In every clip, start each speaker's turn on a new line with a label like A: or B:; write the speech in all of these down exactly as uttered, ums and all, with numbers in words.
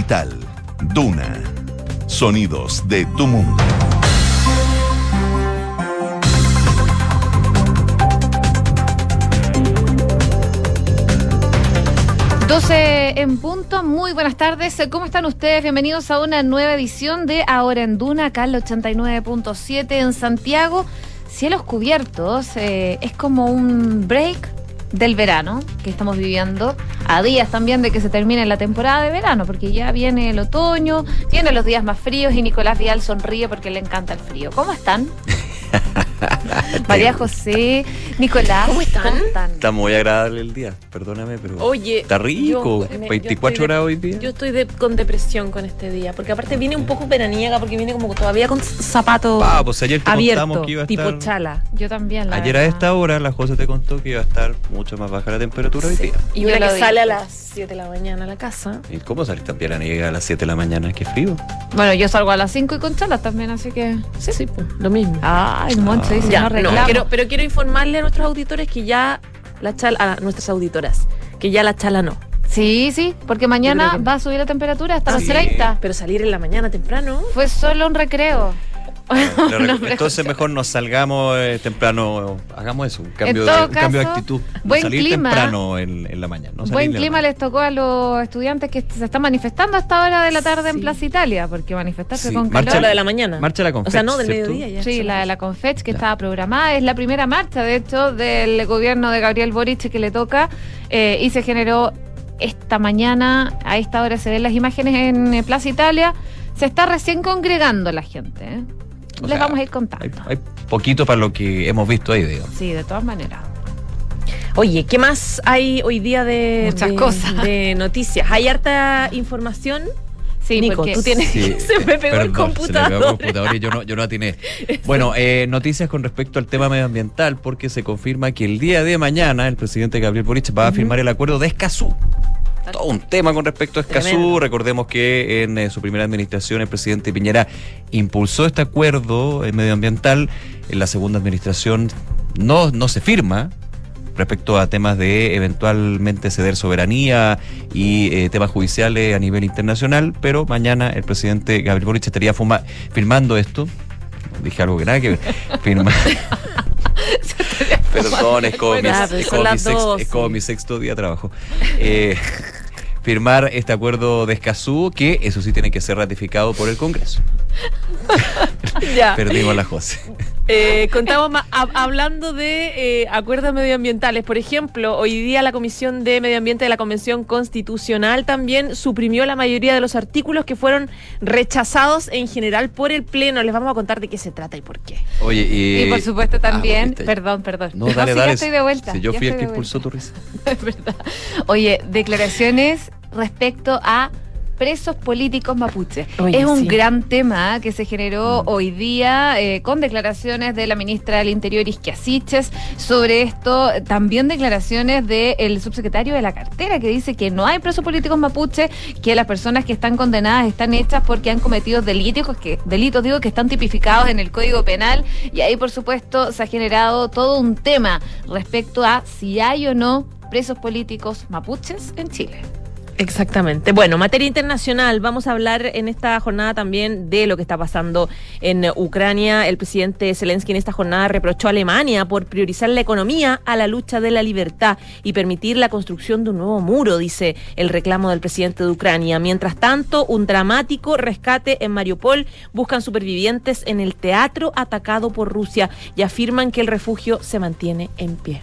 A: Capital, Duna, sonidos de tu mundo.
B: doce en punto, muy buenas tardes, ¿cómo están ustedes? Bienvenidos a una nueva edición de Ahora en Duna, acá en el ochenta y nueve punto siete en Santiago. Cielos cubiertos, eh, es como un break del verano que estamos viviendo, a días también de que se termine la temporada de verano, porque ya viene el otoño, vienen los días más fríos y Nicolás Vial sonríe porque le encanta el frío. ¿Cómo están? María José, Nicolás,
C: ¿cómo están? ¿Cómo están?
D: Está muy agradable el día, perdóname, pero
C: Oye,
D: está rico,
C: yo,
D: veinticuatro
C: yo de,
D: grados hoy día.
C: Yo estoy de, con depresión con este día, porque aparte viene un poco veraniega, porque viene como todavía con zapatos
D: ah, pues ayer te
C: abiertos,
D: contamos que iba a
C: tipo
D: estar,
C: chala.
B: Yo también, la
D: Ayer
B: verdad.
D: a esta hora la José te contó que iba a estar mucho más baja la temperatura
C: Sí.
D: hoy día.
C: Y
B: Yo
C: una
B: lo
C: que
B: dije.
C: sale a las siete de la mañana a la casa.
D: ¿Y cómo salís tan veraniega a las siete de la mañana? ¡Qué frío!
B: Bueno, yo salgo a las cinco y con chalas también, así que...
C: Sí, sí, pues, lo mismo.
B: Ay, Moncho dice,
C: Ya,
B: no
C: no,
B: reclamo.
C: quiero, pero quiero informarle a nuestros auditores que ya la chala, a nuestras auditoras, que ya la chala no.
B: Sí, sí, porque
C: Yo
B: mañana
C: creo que-
B: va a subir la temperatura hasta
D: Ah,
B: los
D: sí.
B: treinta.
C: Pero salir en la mañana temprano.
B: Fue solo un recreo.
D: Le
B: No,
D: rec- Entonces mejor nos salgamos eh, temprano, hagamos eso, un cambio,
B: En todo
D: de, un cambio de
B: caso,
D: actitud. No
B: buen
D: salir
B: clima.
D: temprano en, en la mañana. No salir
B: Buen
D: de la
B: clima
D: mañana.
B: les tocó a los estudiantes que se están manifestando a esta hora de la tarde en
C: Sí.
B: Plaza Italia, porque manifestarse
D: Sí,
B: con
D: marcha
B: calor.
C: la de la mañana.
D: Marcha la
C: O sea,
D: Confech,
C: no, del
D: ¿cierto?
C: mediodía ya.
B: Sí, la de la Confech que
D: Ya.
B: estaba programada. Es la primera marcha, de hecho, del gobierno de Gabriel Boric que le toca eh, y se generó esta mañana. A esta hora se ven las imágenes en eh, Plaza Italia. Se está recién congregando la gente, ¿eh?
D: O
B: Les
D: sea,
B: vamos a ir contando.
D: Hay, hay poquito para lo que hemos visto ahí, digo.
B: Sí, de todas maneras.
C: Oye, ¿qué más hay hoy día de,
B: Muchas
C: de-
B: cosas.
C: de noticias? ¿Hay harta información?
B: Sí,
C: Nico,
B: porque
C: tú tienes...
D: Sí,
C: se me pegó el
D: perdón, se le pegó el
C: computador.
D: computador y yo no, yo no atiné. Bueno, eh, noticias con respecto al tema medioambiental, porque se confirma que el día de mañana el presidente Gabriel Boric va a firmar el acuerdo de Escazú. Todo un tema con respecto a Escazú.
C: Tremendo.
D: Recordemos que en eh, su primera administración el presidente Piñera impulsó este acuerdo eh, medioambiental. En la segunda administración no, no se firma respecto a temas de eventualmente ceder soberanía y eh, temas judiciales a nivel internacional, pero mañana el presidente Gabriel Boric estaría fuma- firmando esto. Dije algo que nada que ver. Firma. Perdón, es como,
C: Bueno,
D: mi,
C: ah, pero
D: es
C: son
D: como mi
C: las
D: sex-
C: doce.
D: es como mi sexto día de trabajo. Eh, firmar este acuerdo de Escazú, que eso sí tiene que ser ratificado por el Congreso.
C: Ya.
D: Perdimos la José.
C: Eh, contamos más, hab- hablando de eh, acuerdos medioambientales. Por ejemplo, hoy día la Comisión de Medio Ambiente de la Convención Constitucional también suprimió la mayoría de los artículos que fueron rechazados en general por el Pleno. Les vamos a contar de qué se trata y por qué.
D: Oye, y,
B: Y por supuesto también,
D: viste.
B: perdón, perdón.
D: No, dale,
B: sí,
D: dale.
B: ya estoy de vuelta.
D: Si yo
B: ya
D: fui el
B: estoy
D: que
B: de
D: impulsó
B: vuelta.
D: tu risa.
B: Es verdad. Oye, declaraciones respecto a presos políticos mapuches.
C: Oye,
B: es un
C: sí.
B: gran tema que se generó
D: Mm.
B: hoy día eh, con declaraciones de la ministra del Interior, Isquia Siches, sobre esto. También declaraciones del subsecretario de la cartera que dice que no hay presos políticos mapuches, que las personas que están condenadas están hechas porque han cometido delitos que, delitos digo, que están tipificados en el Código Penal. Y ahí, por supuesto, se ha generado todo un tema respecto a si hay o no presos políticos mapuches en Chile.
C: Exactamente. Bueno, materia internacional, vamos a hablar en esta jornada también de lo que está pasando en Ucrania. El presidente Zelensky en esta jornada reprochó a Alemania por priorizar la economía a la lucha de la libertad y permitir la construcción de un nuevo muro, dice el reclamo del presidente de Ucrania. Mientras tanto, un dramático rescate en Mariupol. Buscan supervivientes en el teatro atacado por Rusia y afirman que el refugio se mantiene en pie.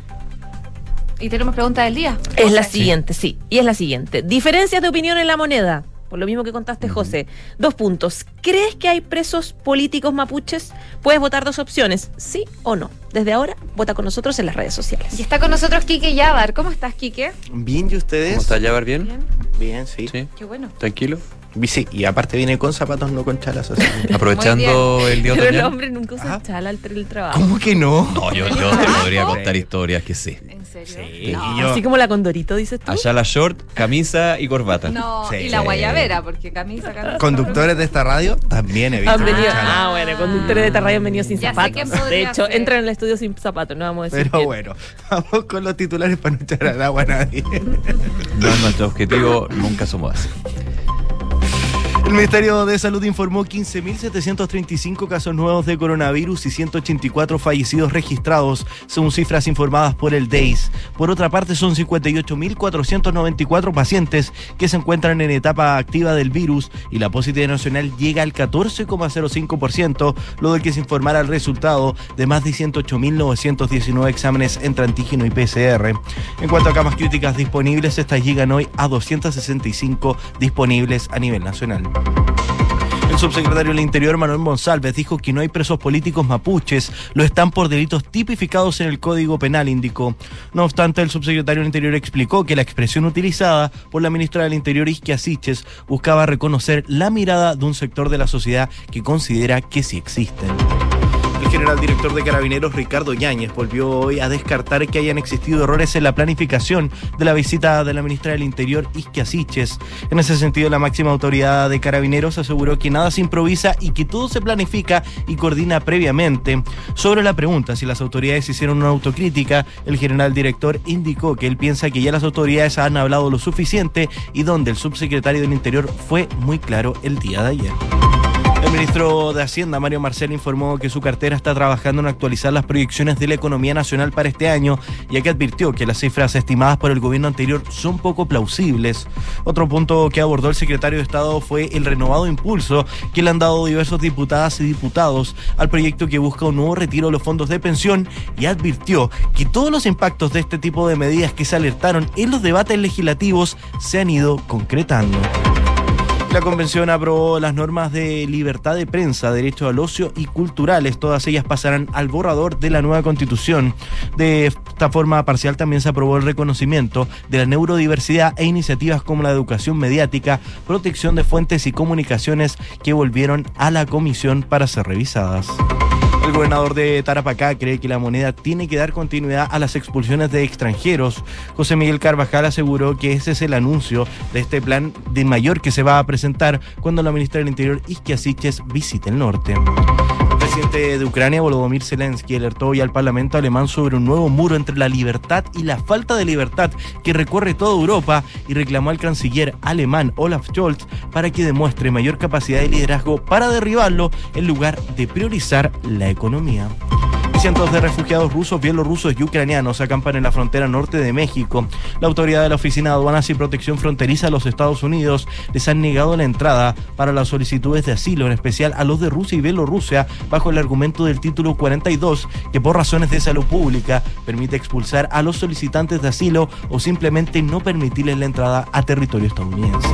B: Y tenemos pregunta del día.
C: Es la
B: José.
C: siguiente, sí. Y es la siguiente. Diferencias de opinión en la moneda. Por lo mismo que contaste, José. Dos puntos. ¿Crees que hay presos políticos mapuches? Puedes votar dos opciones, sí o no. Desde ahora, vota con nosotros en las redes sociales.
B: Y está con nosotros Quique Yabar. ¿Cómo estás, Quique?
E: Bien, ¿y ustedes?
D: ¿Cómo está, Yabar? ¿Bien?
B: Bien.
E: Bien, sí.
D: Sí.
B: Qué bueno.
D: ¿Tranquilo?
E: Y sí, y aparte viene con zapatos, no con chalas. Así.
D: Aprovechando el día
C: Pero el
D: otoñal.
C: hombre nunca usa
E: Ajá.
C: chala al el trabajo.
E: ¿Cómo que no?
D: No, yo, yo te podría contar historias que sí.
B: ¿En serio?
E: Sí,
B: No.
E: y yo-
C: Así como la Condorito, dices tú.
D: Allá la short, camisa y corbata.
B: No,
E: Sí.
B: y la guayabera, porque camisa, camisa.
E: Conductores de esta radio también he visto.
C: Han
E: con
C: venido,
E: chala.
C: ah, bueno, conductores de esta radio han venido sin
B: Ya sé
C: zapatos.
B: quién podría
C: De hecho,
B: ser.
C: entran en el estudio sin zapatos, no vamos a decir
E: Pero
C: quién.
E: bueno, vamos con los titulares para no echar al agua a nadie.
D: No es nuestro objetivo, nunca somos así.
E: El Ministerio de Salud informó quince mil setecientos treinta y cinco casos nuevos de coronavirus y ciento ochenta y cuatro fallecidos registrados, según cifras informadas por el D E I S. Por otra parte, son cincuenta y ocho mil cuatrocientos noventa y cuatro pacientes que se encuentran en etapa activa del virus y la positividad nacional llega al catorce coma cero cinco por ciento, luego de que se informara el resultado de más de ciento ocho mil novecientos diecinueve exámenes entre antígeno y P C R. En cuanto a camas críticas disponibles, estas llegan hoy a doscientas sesenta y cinco disponibles a nivel nacional. El subsecretario del Interior, Manuel Monsalves, dijo que no hay presos políticos mapuches, lo están por delitos tipificados en el Código Penal, indicó. No obstante, el subsecretario del Interior explicó que la expresión utilizada por la ministra del Interior, Isquia Siches, buscaba reconocer la mirada de un sector de la sociedad que considera que sí existen. El general director de Carabineros, Ricardo Yáñez, volvió hoy a descartar que hayan existido errores en la planificación de la visita de la ministra del Interior, Isquia Siches. En ese sentido, la máxima autoridad de Carabineros aseguró que nada se improvisa y que todo se planifica y coordina previamente. Sobre la pregunta si las autoridades hicieron una autocrítica, el general director indicó que él piensa que ya las autoridades han hablado lo suficiente y donde el subsecretario del Interior fue muy claro el día de ayer. El ministro de Hacienda, Mario Marcel, informó que su cartera está trabajando en actualizar las proyecciones de la economía nacional para este año, ya que advirtió que las cifras estimadas por el gobierno anterior son poco plausibles. Otro punto que abordó el secretario de Estado fue el renovado impulso que le han dado diversos diputadas y diputados al proyecto que busca un nuevo retiro de los fondos de pensión, y advirtió que todos los impactos de este tipo de medidas que se alertaron en los debates legislativos se han ido concretando. La convención aprobó las normas de libertad de prensa, derecho al ocio y culturales. Todas ellas pasarán al borrador de la nueva constitución. De esta forma parcial también se aprobó el reconocimiento de la neurodiversidad e iniciativas como la educación mediática, protección de fuentes y comunicaciones, que volvieron a la comisión para ser revisadas. El gobernador de Tarapacá cree que la moneda tiene que dar continuidad a las expulsiones de extranjeros. José Miguel Carvajal aseguró que ese es el anuncio de este plan de mayor que se va a presentar cuando la ministra del Interior, Isquia Siches, visite el norte. El presidente de Ucrania, Volodymyr Zelensky, alertó hoy al Parlamento alemán sobre un nuevo muro entre la libertad y la falta de libertad que recorre toda Europa, y reclamó al canciller alemán Olaf Scholz para que demuestre mayor capacidad de liderazgo para derribarlo en lugar de priorizar la economía. Cientos de refugiados rusos, bielorrusos y ucranianos acampan en la frontera norte de México. La autoridad de la Oficina de Aduanas y Protección Fronteriza de los Estados Unidos les han negado la entrada para las solicitudes de asilo, en especial a los de Rusia y Bielorrusia, bajo el argumento del título cuarenta y dos, que por razones de salud pública permite expulsar a los solicitantes de asilo o simplemente no permitirles la entrada a territorio estadounidense.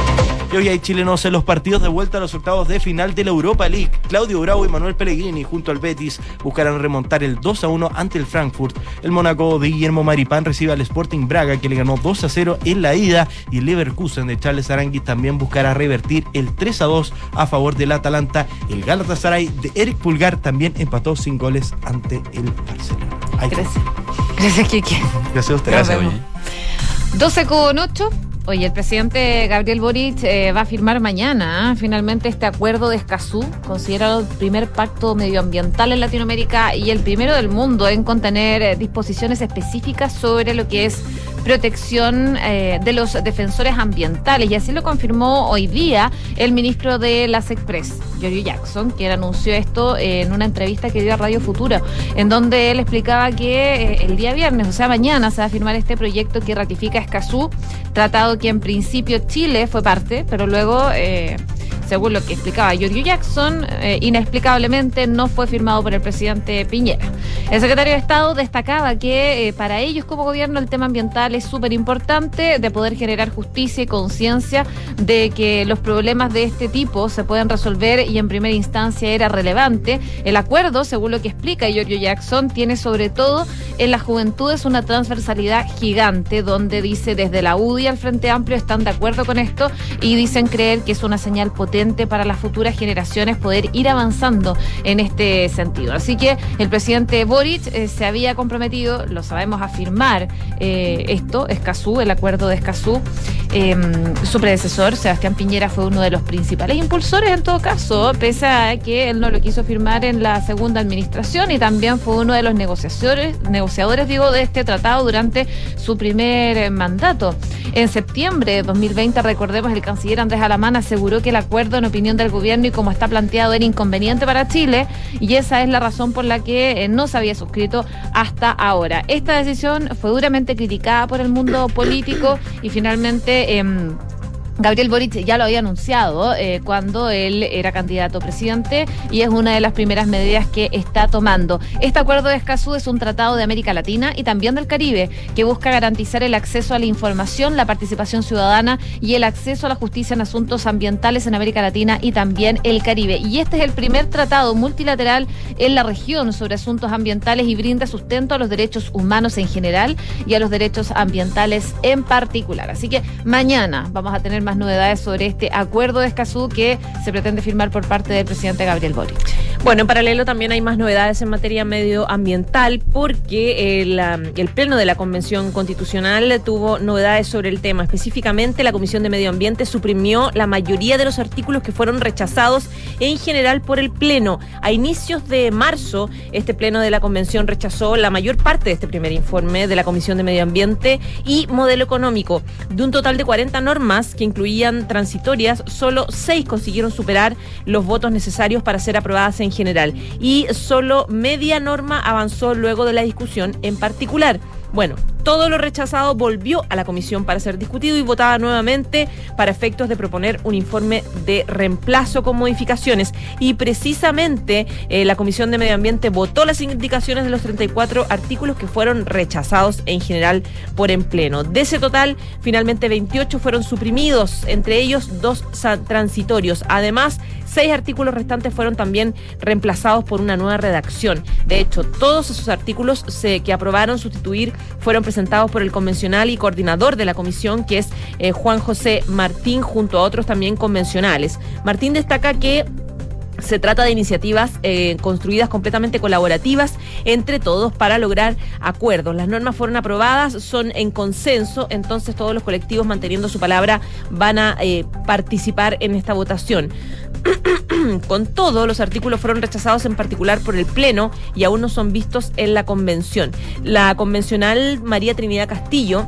E: Y hoy hay chilenos en los partidos de vuelta a los octavos de final de la Europa League. Claudio Bravo y Manuel Pellegrini, junto al Betis, buscarán remontar el dos a uno ante el Frankfurt. El Mónaco de Guillermo Maripán recibe al Sporting Braga, que le ganó dos a cero en la ida, y el Leverkusen de Charles Aranguis también buscará revertir el tres a dos a favor del Atalanta. El Galatasaray de Eric Pulgar también empató sin goles ante el Barcelona. Ahí
B: Gracias. Gracias, Kike.
E: Gracias a usted.
D: Gracias,
B: Nos
D: oye.
B: vemos. doce con ocho. Oye, el presidente Gabriel Boric eh, va a firmar mañana ¿eh? finalmente este acuerdo de Escazú, considerado el primer pacto medioambiental en Latinoamérica y el primero del mundo en contener eh, disposiciones específicas sobre lo que es protección eh, de los defensores ambientales. Y así lo confirmó hoy día el ministro de las Express, Giorgio Jackson, quien anunció esto en una entrevista que dio a Radio Futuro, en donde él explicaba que eh, el día viernes, o sea mañana, se va a firmar este proyecto que ratifica Escazú, tratado que en principio Chile fue parte, pero luego, eh, según lo que explicaba Giorgio Jackson, eh, inexplicablemente no fue firmado por el presidente Piñera. El secretario de Estado destacaba que eh, para ellos como gobierno el tema ambiental es súper importante, de poder generar justicia y conciencia de que los problemas de este tipo se pueden resolver, y en primera instancia era relevante. El acuerdo, según lo que explica Giorgio Jackson, tiene sobre todo en las juventudes una transversalidad gigante, donde dice desde la U D I al Frente Amplio están de acuerdo con esto y dicen creer que es una señal potente para las futuras generaciones poder ir avanzando en este sentido. Así que el presidente Boric eh, se había comprometido, lo sabemos, a firmar eh, esto, Escazú, el acuerdo de Escazú. Eh, su predecesor, Sebastián Piñera, fue uno de los principales impulsores en todo caso, pese a que él no lo quiso firmar en la segunda administración, y también fue uno de los negociadores, negociadores digo, de este tratado durante su primer mandato. En septiembre de dos mil veinte, recordemos, el canciller Andrés Alamán aseguró que el acuerdo acuerdo, en opinión del gobierno y como está planteado, era inconveniente para Chile, y esa es la razón por la que eh, no se había suscrito hasta ahora. Esta decisión fue duramente criticada por el mundo político y finalmente eh, Gabriel Boric ya lo había anunciado eh, cuando él era candidato a presidente, y es una de las primeras medidas que está tomando. Este acuerdo de Escazú es un tratado de América Latina y también del Caribe que busca garantizar el acceso a la información, la participación ciudadana y el acceso a la justicia en asuntos ambientales en América Latina y también el Caribe. Y este es el primer tratado multilateral en la región sobre asuntos ambientales y brinda sustento a los derechos humanos en general y a los derechos ambientales en particular. Así que mañana vamos a tener más novedades sobre este acuerdo de Escazú que se pretende firmar por parte del presidente Gabriel Boric.
C: Bueno, en paralelo también hay más novedades en materia medioambiental porque el, el Pleno de la Convención Constitucional tuvo novedades sobre el tema. Específicamente, la Comisión de Medio Ambiente suprimió la mayoría de los artículos que fueron rechazados en general por el Pleno. A inicios de marzo, este Pleno de la Convención rechazó la mayor parte de este primer informe de la Comisión de Medio Ambiente y Modelo Económico. De un total de cuarenta normas que incluían transitorias, solo seis consiguieron superar los votos necesarios para ser aprobadas en general, y solo media norma avanzó luego de la discusión en particular. Bueno, todo lo rechazado volvió a la comisión para ser discutido y votada nuevamente para efectos de proponer un informe de reemplazo con modificaciones. Y precisamente eh, la Comisión de Medio Ambiente votó las indicaciones de los treinta y cuatro artículos que fueron rechazados en general por en pleno. De ese total, finalmente veintiocho fueron suprimidos, entre ellos dos transitorios. Además, seis artículos restantes fueron también reemplazados por una nueva redacción. De hecho, todos esos artículos se, que aprobaron sustituir fueron presentados por el convencional y coordinador de la comisión, que es eh, Juan José Martín, junto a otros también convencionales. Martín destaca que se trata de iniciativas eh, construidas completamente colaborativas entre todos para lograr acuerdos. Las normas fueron aprobadas, son en consenso, entonces todos los colectivos, manteniendo su palabra, van a eh, participar en esta votación. Con todo, los artículos fueron rechazados en particular por el Pleno y aún no son vistos en la convención. La convencional María Trinidad Castillo,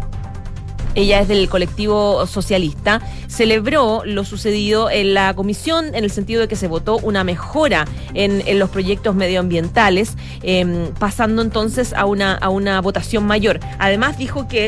C: ella es del colectivo socialista, celebró lo sucedido en la comisión en el sentido de que se votó una mejora en, en los proyectos medioambientales, eh, pasando entonces a una, a una votación mayor. Además dijo que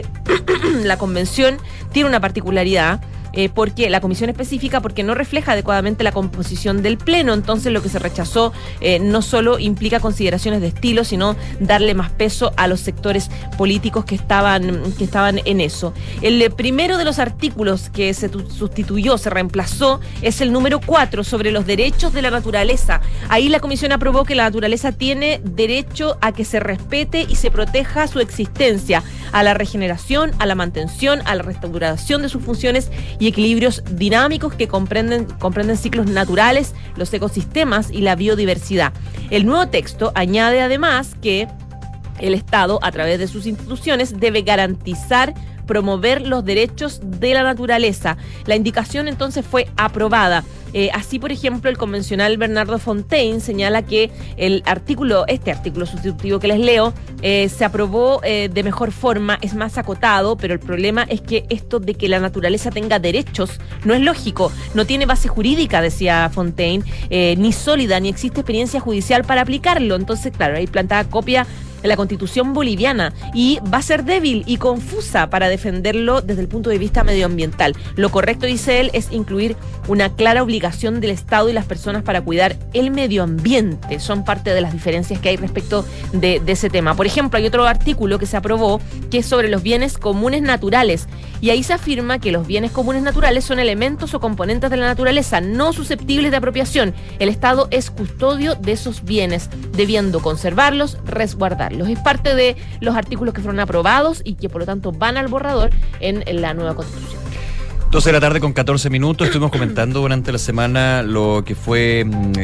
C: la convención tiene una particularidad, Eh, porque la comisión específica, porque no refleja adecuadamente la composición del Pleno. Entonces lo que se rechazó eh, no solo implica consideraciones de estilo, sino darle más peso a los sectores políticos que estaban, que estaban en eso. El primero de los artículos que se sustituyó, se reemplazó, es el número cuatro, sobre los derechos de la naturaleza. Ahí la comisión aprobó que la naturaleza tiene derecho a que se respete y se proteja su existencia, a la regeneración, a la mantención, a la restauración de sus funciones y equilibrios dinámicos que comprenden, comprenden ciclos naturales, los ecosistemas y la biodiversidad. El nuevo texto añade además que el Estado, a través de sus instituciones, debe garantizar, promover los derechos de la naturaleza. La indicación entonces fue aprobada. Eh, así, por ejemplo, el convencional Bernardo Fontaine señala que el artículo, este artículo sustitutivo que les leo, eh, se aprobó eh, de mejor forma, es más acotado, pero el problema es que esto de que la naturaleza tenga derechos no es lógico, no tiene base jurídica, decía Fontaine, eh, ni sólida, ni existe experiencia judicial para aplicarlo. Entonces, claro, ahí plantada copia en la Constitución boliviana y va a ser débil y confusa para defenderlo desde el punto de vista medioambiental. Lo correcto, dice él, es incluir una clara obligación del Estado y las personas para cuidar el medio ambiente. Son parte de las diferencias que hay respecto de, de ese tema. Por ejemplo, hay otro artículo que se aprobó que es sobre los bienes comunes naturales, y ahí se afirma que los bienes comunes naturales son elementos o componentes de la naturaleza no susceptibles de apropiación. El Estado es custodio de esos bienes, debiendo conservarlos, resguardarlos. Es parte de los artículos que fueron aprobados y que por lo tanto van al borrador en, en la nueva Constitución.
D: doce de la tarde con catorce minutos. Estuvimos comentando durante la semana lo que fue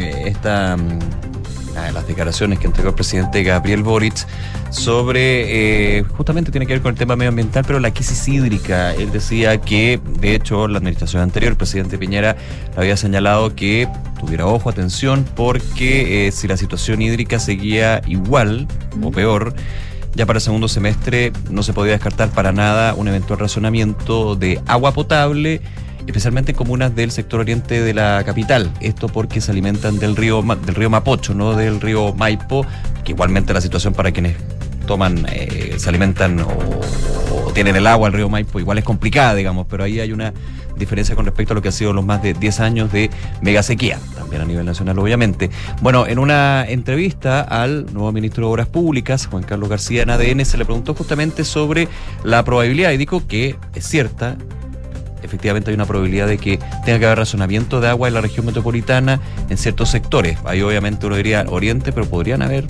D: esta ah, las declaraciones que entregó el presidente Gabriel Boric sobre, eh, justamente tiene que ver con el tema medioambiental, pero la crisis hídrica. Él decía que, de hecho, la administración anterior, el presidente Piñera, había señalado que tuviera ojo, atención, porque eh, si la situación hídrica seguía igual o peor, ya para el segundo semestre no se podía descartar para nada un eventual racionamiento de agua potable especialmente en comunas del sector oriente de la capital. Esto porque se alimentan del río, del río Mapocho, no del río Maipo, que igualmente la situación para quienes toman, eh, se alimentan o, o tienen el agua del río Maipo igual es complicada, digamos, pero ahí hay una diferencia con respecto a lo que ha sido los más de diez años de mega sequía, también a nivel nacional obviamente. Bueno, en una entrevista al nuevo ministro de Obras Públicas, Juan Carlos García, en A D N, se le preguntó justamente sobre la probabilidad y dijo que es cierta. Efectivamente hay una probabilidad de que tenga que haber racionamiento de agua en la región metropolitana en ciertos sectores. Ahí obviamente uno diría oriente, pero podrían haber.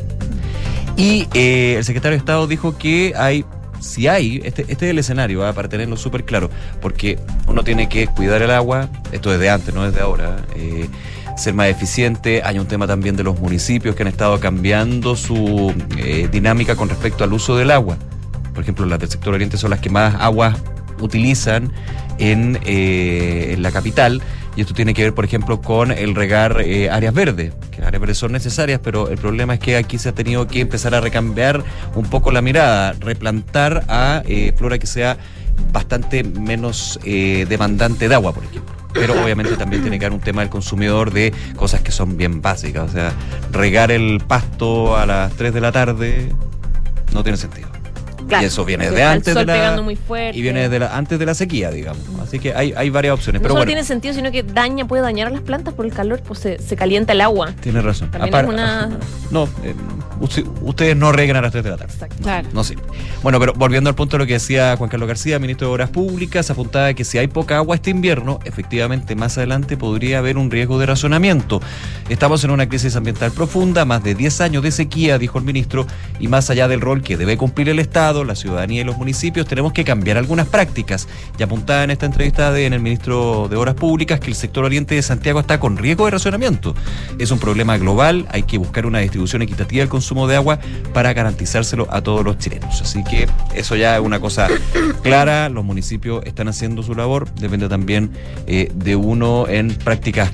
D: Y eh, el secretario de Estado dijo que hay, si hay, este, este es el escenario, ¿eh? Para tenerlo súper claro, porque uno tiene que cuidar el agua, esto desde antes, no desde ahora, eh, ser más eficiente. Hay un tema también de los municipios que han estado cambiando su eh, dinámica con respecto al uso del agua. Por ejemplo, las del sector oriente son las que más agua utilizan en, eh, en la capital, y esto tiene que ver, por ejemplo, con el regar eh, áreas verdes, que las áreas verdes son necesarias, pero el problema es que aquí se ha tenido que empezar a recambiar un poco la mirada, replantar a eh, flora que sea bastante menos eh, demandante de agua, por ejemplo. Pero obviamente también tiene que haber un tema del consumidor de cosas que son bien básicas, o sea, regar el pasto a las tres de la tarde no tiene sentido. Claro, y eso viene de antes
C: el sol
D: de la
C: pegando muy fuerte.
D: Y viene de la, antes de la sequía, digamos. Así que hay, hay varias opciones.
C: No
D: pero
C: solo
D: bueno,
C: tiene sentido, sino que daña, puede dañar a las plantas por el calor, pues se, se calienta el agua.
D: Tiene razón.
C: También
D: Apar,
C: es una...
D: No, eh, usted, ustedes no regan a las tres de la tarde.
C: Exacto.
D: No,
B: Claro.
D: no sirve. Bueno, pero volviendo al punto de lo que decía Juan Carlos García, ministro de Obras Públicas, apuntaba que si hay poca agua este invierno, efectivamente más adelante podría haber un riesgo de racionamiento. Estamos en una crisis ambiental profunda, más de diez años de sequía, dijo el ministro, y más allá del rol que debe cumplir el Estado, la ciudadanía y los municipios, tenemos que cambiar algunas prácticas. Y apuntaba en esta entrevista de, en el ministro de Obras Públicas que el sector oriente de Santiago está con riesgo de racionamiento. Es un problema global, hay que buscar una distribución equitativa del consumo de agua para garantizárselo a todos los chilenos. Así que eso ya es una cosa clara, los municipios están haciendo su labor, depende también eh, de uno en prácticas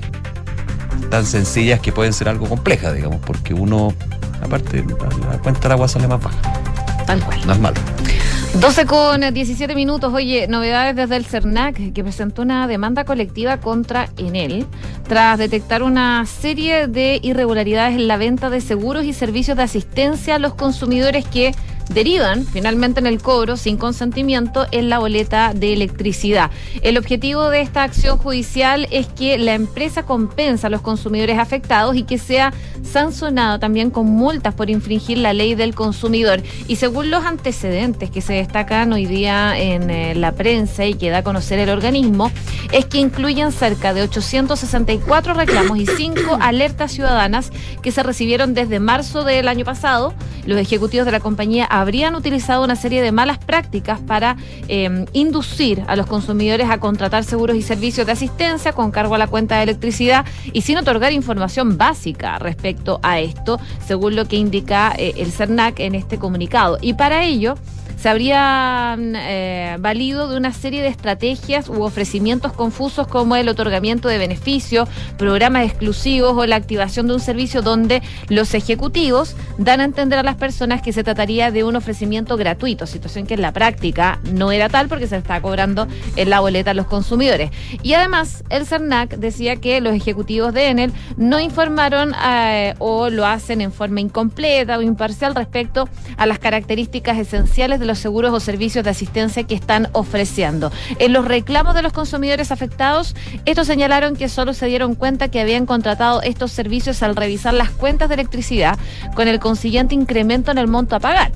D: tan sencillas que pueden ser algo complejas, digamos, porque uno, aparte, la cuenta del agua sale más baja.
B: Tal cual.
D: No es malo.
B: doce con diecisiete minutos. Oye, novedades desde el CERNAC, que presentó una demanda colectiva contra Enel tras detectar una serie de irregularidades en la venta de seguros y servicios de asistencia a los consumidores que derivan finalmente en el cobro sin consentimiento en la boleta de electricidad. El objetivo de esta acción judicial es que la empresa compensa a los consumidores afectados y que sea sancionado también con multas por infringir la ley del consumidor. Y según los antecedentes que se destacan hoy día en eh, la prensa y que da a conocer el organismo, es que incluyen cerca de ochocientos sesenta y cuatro reclamos y cinco alertas ciudadanas que se recibieron desde marzo del año pasado. Los ejecutivos de la compañía habrían utilizado una serie de malas prácticas para eh, inducir a los consumidores a contratar seguros y servicios de asistencia con cargo a la cuenta de electricidad y sin otorgar información básica respecto a esto, según lo que indica eh, el CERNAC en este comunicado. Y para ello se habrían eh, valido de una serie de estrategias u ofrecimientos confusos como el otorgamiento de beneficios, programas exclusivos o la activación de un servicio donde los ejecutivos dan a entender a las personas que se trataría de un ofrecimiento gratuito, situación que en la práctica no era tal porque se está cobrando en la boleta a los consumidores. Y además el CERNAC decía que los ejecutivos de Enel no informaron eh, o lo hacen en forma incompleta o imparcial respecto a las características esenciales de los seguros o servicios de asistencia que están ofreciendo. En los reclamos de los consumidores afectados, estos señalaron que solo se dieron cuenta que habían contratado estos servicios al revisar las cuentas de electricidad con el consiguiente incremento en el monto a pagar.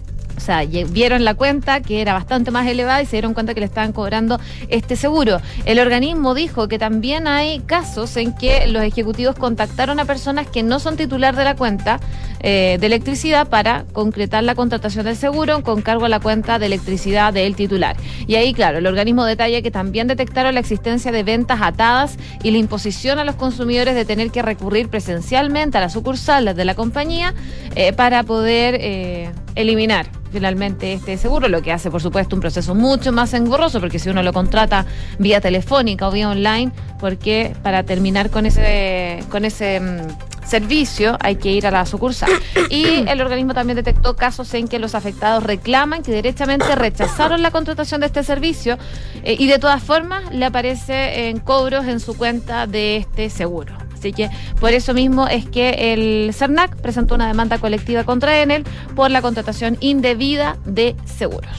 B: O sea, vieron la cuenta que era bastante más elevada y se dieron cuenta que le estaban cobrando este seguro. El organismo dijo que también hay casos en que los ejecutivos contactaron a personas que no son titular de la cuenta eh, de electricidad para concretar la contratación del seguro con cargo a la cuenta de electricidad del titular. Y ahí, claro, el organismo detalla que también detectaron la existencia de ventas atadas y la imposición a los consumidores de tener que recurrir presencialmente a las sucursales de la compañía eh, para poder eh, eliminar finalmente este seguro, lo que hace por supuesto un proceso mucho más engorroso, porque si uno lo contrata vía telefónica o vía online, porque para terminar con ese con ese servicio, hay que ir a la sucursal. Y el organismo también detectó casos en que los afectados reclaman que derechamente rechazaron la contratación de este servicio eh, y de todas formas le aparece en cobros en su cuenta de este seguro. Así que por eso mismo es que el CERNAC presentó una demanda colectiva contra Enel por la contratación indebida de seguros.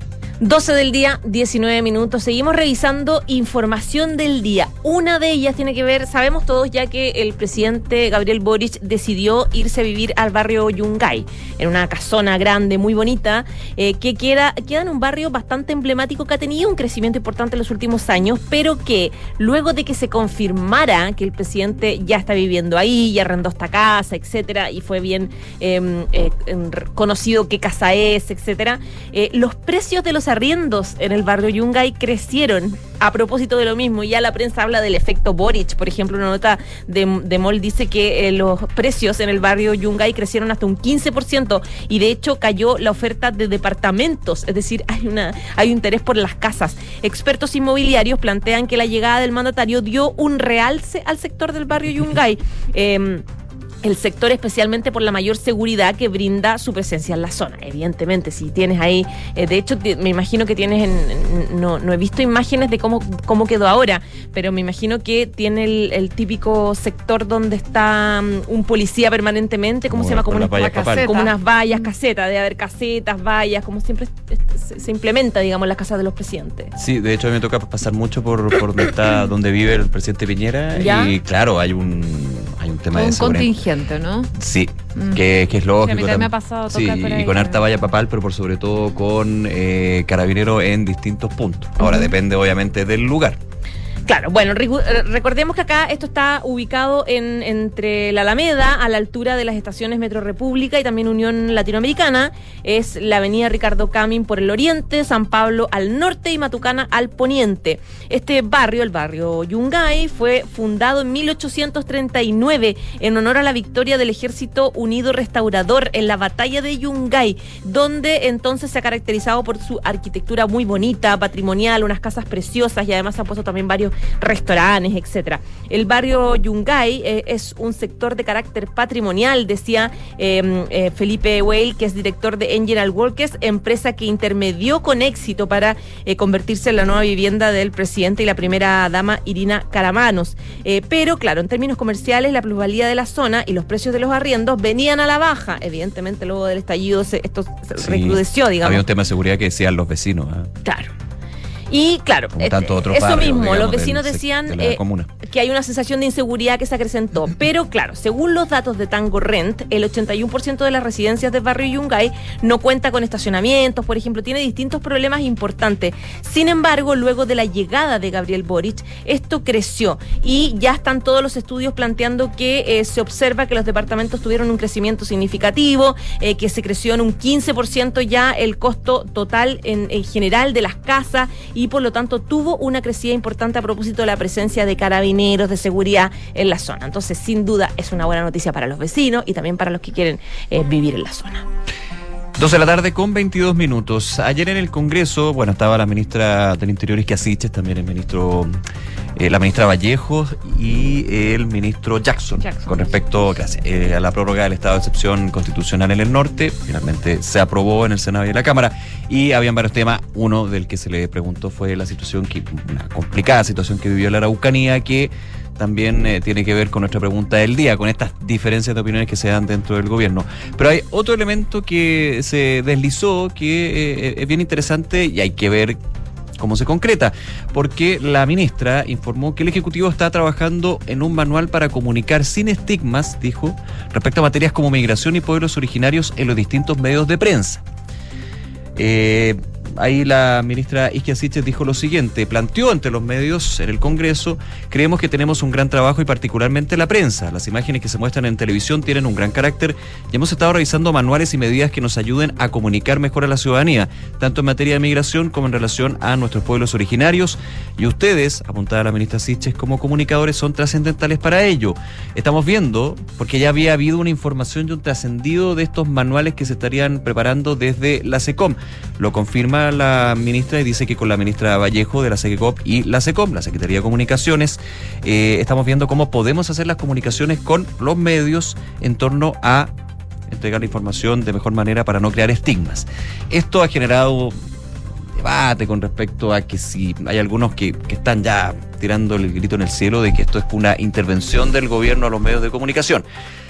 C: doce del día, diecinueve minutos. Seguimos revisando información del día. Una de ellas tiene que ver, sabemos todos ya que el presidente Gabriel Boric decidió irse a vivir al barrio Yungay, en una casona grande, muy bonita, eh, que queda, queda en un barrio bastante emblemático que ha tenido un crecimiento importante en los últimos años, pero que luego de que se confirmara que el presidente ya está viviendo ahí, ya arrendó esta casa, etcétera, y fue bien eh, eh, conocido qué casa es, etcétera, eh, los precios de los arriendos en el barrio Yungay crecieron a propósito de lo mismo. Ya la prensa habla del efecto Boric. Por ejemplo, una nota de, de M O L dice que eh, los precios en el barrio Yungay crecieron hasta un quince por ciento y de hecho cayó la oferta de departamentos, es decir, hay una hay un interés por las casas. Expertos inmobiliarios plantean que la llegada del mandatario dio un realce al sector del barrio Yungay. Eh, El sector especialmente por la mayor seguridad que brinda su presencia en la zona. Evidentemente, si tienes ahí, eh, de hecho te, me imagino que tienes, en, en, no, no he visto imágenes de cómo, cómo quedó ahora, pero me imagino que tiene el, el típico sector donde está um, un policía permanentemente, ¿cómo
D: Como
C: se llama? Como,
D: las
C: una,
D: vallas papal.
C: como unas vallas, casetas, debe haber casetas, vallas, como siempre se, se implementa, digamos, en las casas de los presidentes.
D: Sí, de hecho a mí me toca pasar mucho por, por donde está, donde vive el presidente Piñera.
C: ¿Ya?
D: Y claro, hay un, hay un tema
B: Todo
D: de
B: un
D: seguridad.
B: contingente, ¿no?
D: Sí,
B: Mm.
D: que, que es lógico.
B: Sí, a mí también
D: tam-
B: me ha pasado
D: sí,
B: tocar por ahí,
D: y con
B: ¿no?
D: harta valla papal, pero por sobre todo con eh, carabineros en distintos puntos. Ahora
B: Ujú.
D: depende obviamente del lugar.
C: Claro, bueno, rigu- recordemos que acá esto está ubicado en, entre la Alameda, a la altura de las estaciones Metro República y también Unión Latinoamericana. Es la avenida Ricardo Camin por el oriente, San Pablo al norte y Matucana al poniente. Este barrio, el barrio Yungay, fue fundado en mil ochocientos treinta y nueve en honor a la victoria del Ejército Unido Restaurador en la batalla de Yungay, donde entonces se ha caracterizado por su arquitectura muy bonita, patrimonial, unas casas preciosas y además se han puesto también varios restaurantes, etcétera. El barrio Yungay eh, es un sector de carácter patrimonial, decía eh, eh, Felipe Weil, que es director de Engeral Workers, empresa que intermedió con éxito para eh, convertirse en la nueva vivienda del presidente y la primera dama Irina Karamanos. Eh, pero, claro, en términos comerciales, la plusvalía de la zona y los precios de los arriendos venían a la baja. Evidentemente, luego del estallido, se, esto se
D: Sí,
C: recrudeció, digamos.
D: Había un tema de seguridad que decían los vecinos. ¿eh?
C: Claro. Y claro,
D: Como tantos otros
C: eso
D: barrios,
C: mismo,
D: digamos,
C: los
D: del
C: vecinos
D: sec-
C: decían
D: de la
C: eh,
D: comuna.
C: que hay una sensación de inseguridad que se acrecentó. Pero claro, según los datos de Tango Rent, el ochenta y uno por ciento de las residencias del barrio Yungay no cuenta con estacionamientos, por ejemplo, tiene distintos problemas importantes. Sin embargo, luego de la llegada de Gabriel Boric, esto creció y ya están todos los estudios planteando que eh, se observa que los departamentos tuvieron un crecimiento significativo, eh, que se creció en un quince por ciento ya el costo total en, en general de las casas y por lo tanto tuvo una crecida importante a propósito de la presencia de carabineros, de seguridad en la zona. Entonces, sin duda, es una buena noticia para los vecinos y también para los que quieren eh, vivir en la zona.
D: doce de la tarde con veintidós minutos. Ayer en el Congreso, bueno, estaba la ministra del Interior, Isquia Siches, también el ministro, eh, la ministra Vallejos y el ministro Jackson,
B: Jackson.
D: con respecto gracias, eh, a la prórroga del estado de excepción constitucional en el norte. Finalmente se aprobó en el Senado y en la Cámara y habían varios temas. Uno del que se le preguntó fue la situación, que una complicada situación que vivió la Araucanía, que también eh, tiene que ver con nuestra pregunta del día, con estas diferencias de opiniones que se dan dentro del gobierno. Pero hay otro elemento que se deslizó que eh, es bien interesante y hay que ver cómo se concreta, porque la ministra informó que el Ejecutivo está trabajando en un manual para comunicar sin estigmas, dijo, respecto a materias como migración y pueblos originarios en los distintos medios de prensa. Eh... Ahí la ministra Isquia Siches dijo lo siguiente, planteó ante los medios en el Congreso: creemos que tenemos un gran trabajo y particularmente la prensa. Las imágenes que se muestran en televisión tienen un gran carácter y hemos estado revisando manuales y medidas que nos ayuden a comunicar mejor a la ciudadanía, tanto en materia de migración como en relación a nuestros pueblos originarios. Y ustedes, apuntada la ministra Siches, como comunicadores son trascendentales para ello. Estamos viendo, porque ya había habido una información y un trascendido de estos manuales que se estarían preparando desde la SECOM. Lo confirma la, la ministra y dice que con la ministra Vallejo de la SECOP y la SECOM, la Secretaría de Comunicaciones, eh, estamos viendo cómo podemos hacer las comunicaciones con los medios en torno a entregar la información de mejor manera para no crear estigmas. Esto ha generado debate con respecto a que si hay algunos que, que están ya tirando el grito en el cielo de que esto es una intervención del gobierno a los medios de comunicación.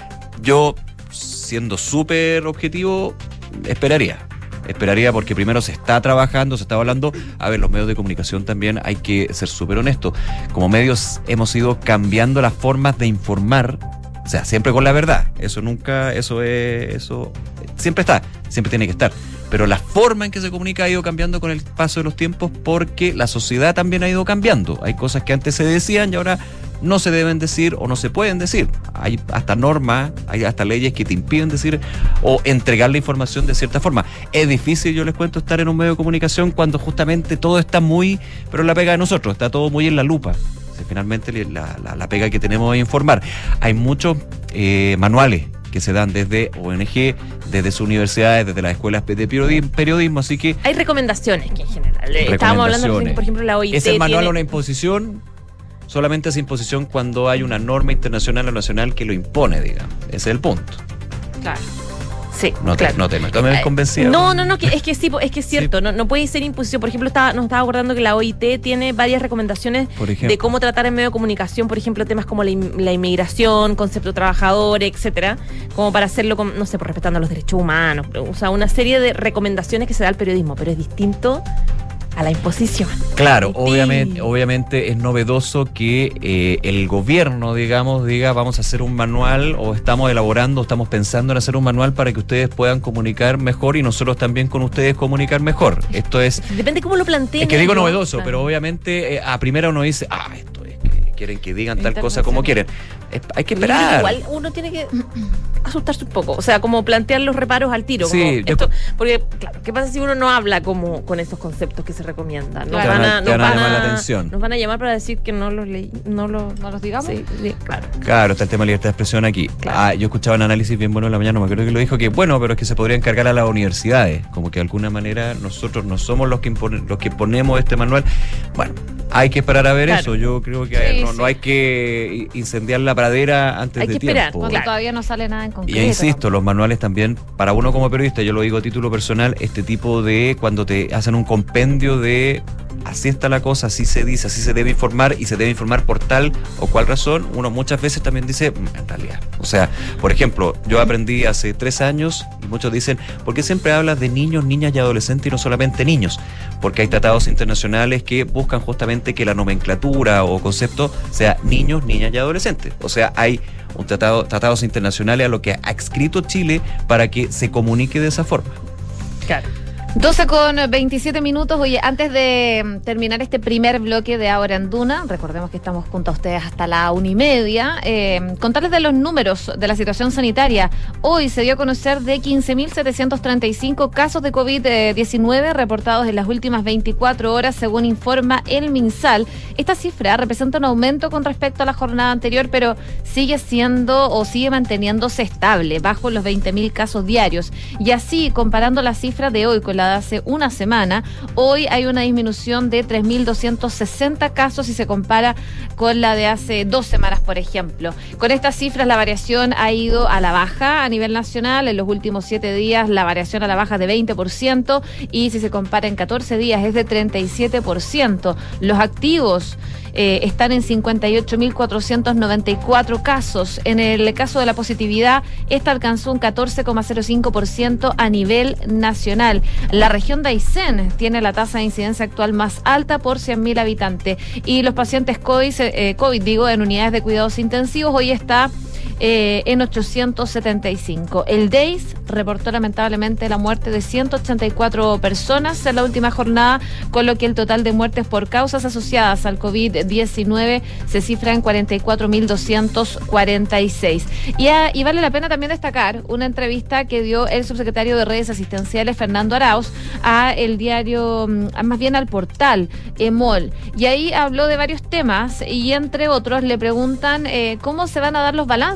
D: Yo, siendo súper objetivo, esperaría. Esperaría porque primero se está trabajando, se está hablando. A ver, los medios de comunicación también hay que ser súper honestos. Como medios hemos ido cambiando las formas de informar, o sea, siempre con la verdad. Eso nunca, eso es, eso siempre está, siempre tiene que estar. Pero la forma en que se comunica ha ido cambiando con el paso de los tiempos porque la sociedad también ha ido cambiando. Hay cosas que antes se decían y ahora no se deben decir o no se pueden decir. Hay hasta normas, hay hasta leyes que te impiden decir o entregar la información de cierta forma. Es difícil, yo les cuento, estar en un medio de comunicación cuando justamente todo está muy, pero la pega de nosotros, está todo muy en la lupa. O sea, finalmente la, la, la pega que tenemos es informar. Hay muchos eh, manuales que se dan desde O N G, desde sus universidades, desde las escuelas de periodismo, así que...
C: Hay recomendaciones que en general. Estábamos hablando, por ejemplo, la O I T.
D: ¿Es el manual
C: tiene...
D: una imposición? Solamente es imposición cuando hay una norma internacional o nacional que lo impone, digamos. Ese es el punto.
C: Claro. Sí,
D: no te,
C: claro.
D: no te me tomes convencida.
C: No, no, no, que, es que sí, es que es cierto, sí. no, no puede ser imposición. Por ejemplo, estaba, nos estaba acordando que la O I T tiene varias recomendaciones de cómo tratar en medio de comunicación, por ejemplo, temas como la, la inmigración, concepto trabajador, etcétera, como para hacerlo, con, no sé, por respetando los derechos humanos, o sea, una serie de recomendaciones que se da al periodismo, pero es distinto a la imposición.
D: Claro, obviamente, obviamente es novedoso que eh, el gobierno, digamos, diga vamos a hacer un manual o estamos elaborando, estamos pensando en hacer un manual para que ustedes puedan comunicar mejor y nosotros también con ustedes comunicar mejor. Esto es...
C: Depende cómo lo planteen.
D: Es que digo novedoso,
C: claro.
D: Pero obviamente eh, a primera uno dice, ah, esto es que quieren que digan tal cosa como quieren. Es, hay que esperar.
C: Igual uno tiene que asustarse un poco, o sea, como plantear los reparos al tiro.
D: Sí,
C: como
D: yo...
C: esto, porque, claro, ¿qué pasa si uno no habla como con estos conceptos que se recomiendan? Nos
D: claro,
C: van a,
D: nos
C: nos
D: van a
C: van
D: llamar
C: a,
D: la atención.
C: Nos van a llamar para decir que no los leí, no, lo, no los digamos. Sí, sí, claro.
D: Claro, está el tema de libertad de expresión aquí. Claro. Ah, yo escuchaba un análisis bien bueno en la mañana, no me acuerdo que lo dijo, que bueno, pero es que se podría encargar a las universidades, como que de alguna manera nosotros no somos los que imponen, los que ponemos este manual. Bueno, hay que esperar a ver claro. eso. Yo creo que sí, no, sí. no hay que incendiar la pradera antes
B: hay
D: de
B: que
D: tiempo.
B: Esperar, porque claro. todavía no sale nada en concreto.
D: Y insisto, los manuales también, para uno como periodista, yo lo digo a título personal, este tipo de, cuando te hacen un compendio de así está la cosa, así se dice, así se debe informar y se debe informar por tal o cual razón, uno muchas veces también dice, en realidad, o sea, por ejemplo, yo aprendí hace tres años y muchos dicen, ¿por qué siempre hablas de niños, niñas y adolescentes y no solamente niños? Porque hay tratados internacionales que buscan justamente que la nomenclatura o concepto sea niños, niñas y adolescentes, o sea, hay un tratado, tratados internacionales a lo que ha adscrito Chile para que se comunique de esa forma.
B: Claro. doce con veintisiete minutos. Oye, antes de terminar este primer bloque de Ahora en Duna, recordemos que estamos junto a ustedes hasta la una y media, eh, contarles de los números de la situación sanitaria. Hoy se dio a conocer de quince mil setecientos treinta y cinco casos de COVID diecinueve reportados en las últimas veinticuatro horas, según informa el MinSal. Esta cifra representa un aumento con respecto a la jornada anterior, pero sigue siendo o sigue manteniéndose estable, bajo los veinte mil casos diarios. Y así, comparando la cifra de hoy con la de hace una semana, hoy hay una disminución de tres mil doscientos sesenta casos si se compara con la de hace dos semanas, por ejemplo. Con estas cifras la variación ha ido a la baja a nivel nacional. En los últimos siete días la variación a la baja es de veinte por ciento y si se compara en catorce días es de treinta y siete por ciento. Los activos Eh, están en cincuenta y ocho mil cuatrocientos noventa y cuatro casos. En el caso de la positividad, esta alcanzó un catorce coma cero cinco por ciento a nivel nacional. La región de Aysén tiene la tasa de incidencia actual más alta por cien mil habitantes. Y los pacientes COVID, eh, COVID, digo, en unidades de cuidados intensivos, hoy está Eh, en ochocientos setenta y cinco. El D E I S reportó lamentablemente la muerte de ciento ochenta y cuatro personas en la última jornada, con lo que el total de muertes por causas asociadas al COVID diecinueve se cifra en cuarenta y cuatro mil doscientos cuarenta y seis. Y, a, y vale la pena también destacar una entrevista que dio el subsecretario de Redes Asistenciales, Fernando Arauz, a el diario, más bien al portal EMOL. Y ahí habló de varios temas y entre otros le preguntan eh, cómo se van a dar los balances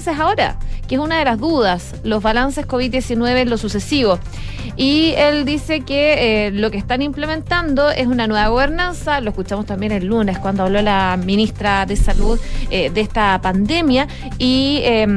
B: balances ahora, que es una de las dudas, los balances COVID diecinueve en lo sucesivo. Y él dice que eh, lo que están implementando es una nueva gobernanza, lo escuchamos también el lunes cuando habló la ministra de Salud eh, de esta pandemia, y eh,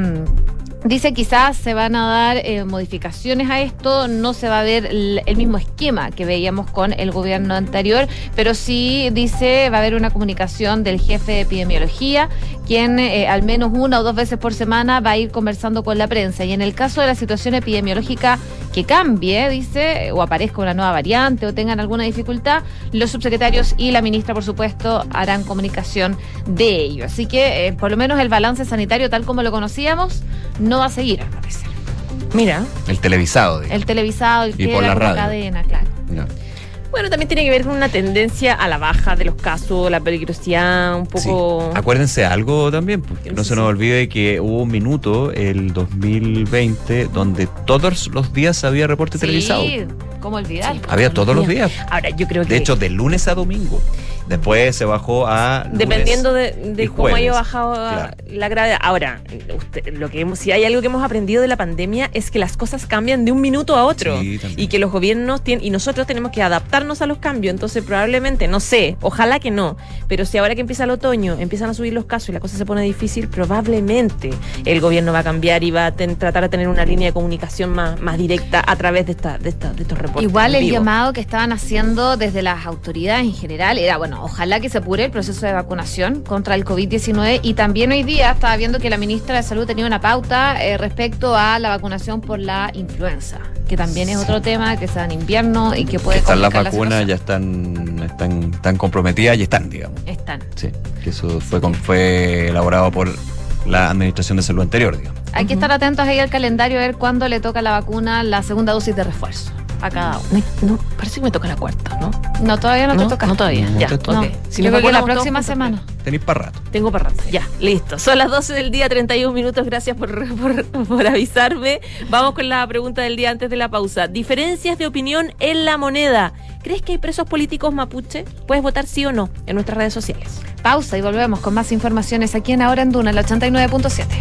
B: dice quizás se van a dar eh, modificaciones a esto, no se va a ver el, el mismo esquema que veíamos con el gobierno anterior, pero sí dice va a haber una comunicación del jefe de epidemiología, quien eh, al menos una o dos veces por semana va a ir conversando con la prensa, y en el caso de la situación epidemiológica que cambie, dice, o aparezca una nueva variante o tengan alguna dificultad, los subsecretarios y la ministra, por supuesto, harán comunicación de ello. Así que, eh, por lo menos el balance sanitario tal como lo conocíamos, no va a seguir, al parecer.
C: Mira.
D: El televisado, digamos.
B: El televisado, el
D: Y
B: que
D: por
B: era
D: la
B: como
D: radio.
B: cadena, claro.
D: No.
C: Bueno, también tiene que ver con una tendencia a la baja de los casos, la peligrosidad, un poco...
D: Sí. Acuérdense algo también, porque
C: Sí,
D: no
C: sí,
D: se nos
C: sí.
D: olvide que hubo un minuto, el dos mil veinte, donde todos los días había reporte televisado.
B: Sí, ¿cómo olvidar?
C: Sí.
D: Había todos los días.
C: Ahora, yo creo que...
D: De hecho, de lunes a domingo. Después se bajó a lunes
C: dependiendo de, de
D: y
C: cómo haya
D: jueves.
C: bajado
D: Claro.
C: la gravedad. Ahora, usted, lo que hemos, si hay algo que hemos aprendido de la pandemia es que las cosas cambian de un minuto a otro.
D: Sí, también.
C: Y que los gobiernos tienen, y nosotros tenemos que adaptarnos a los cambios. Entonces, probablemente, no sé, ojalá que no, pero si ahora que empieza el otoño empiezan a subir los casos y la cosa se pone difícil, probablemente el gobierno va a cambiar y va a ten, tratar de tener una línea de comunicación más, más directa a través de, esta, de, esta, de estos reportes.
B: Igual
C: en
B: el
C: vivo.
B: llamado que estaban haciendo desde las autoridades en general era, bueno, ojalá que se apure el proceso de vacunación contra el COVID diecinueve, y también hoy día estaba viendo que la ministra de Salud tenía una pauta eh, respecto a la vacunación por la influenza, que también es otro tema que está en invierno y que puede
D: Que están las
B: complicar la
D: vacunas, ya
B: situación.
D: están, están, están comprometidas y están, digamos.
B: Están.
D: Sí, que eso fue, con- fue elaborado por la Administración de Salud anterior, digamos.
B: Hay que estar atentos ahí al calendario a ver cuándo le toca la vacuna, la segunda dosis de refuerzo a cada uno.
C: No, parece que me toca la cuarta, ¿no?
B: No, todavía no,
C: No,
B: te toca.
C: no todavía.
D: No
C: Ya,
D: te toca.
C: ok.
B: No.
C: Si
B: Yo
C: nos
B: creo que la
C: vacunamos todos
B: próxima
C: juntos,
B: semana.
D: Tenéis para rato.
C: Tengo para rato. Ya, listo. Son las doce del día, treinta y un minutos. Gracias por, por, por avisarme. Vamos con la pregunta del día antes de la pausa. Diferencias de opinión en la moneda. ¿Crees que hay presos políticos mapuche? Puedes votar sí o no en nuestras redes sociales.
B: Pausa y volvemos con más informaciones aquí en Ahora en Duna, el ochenta y nueve punto siete.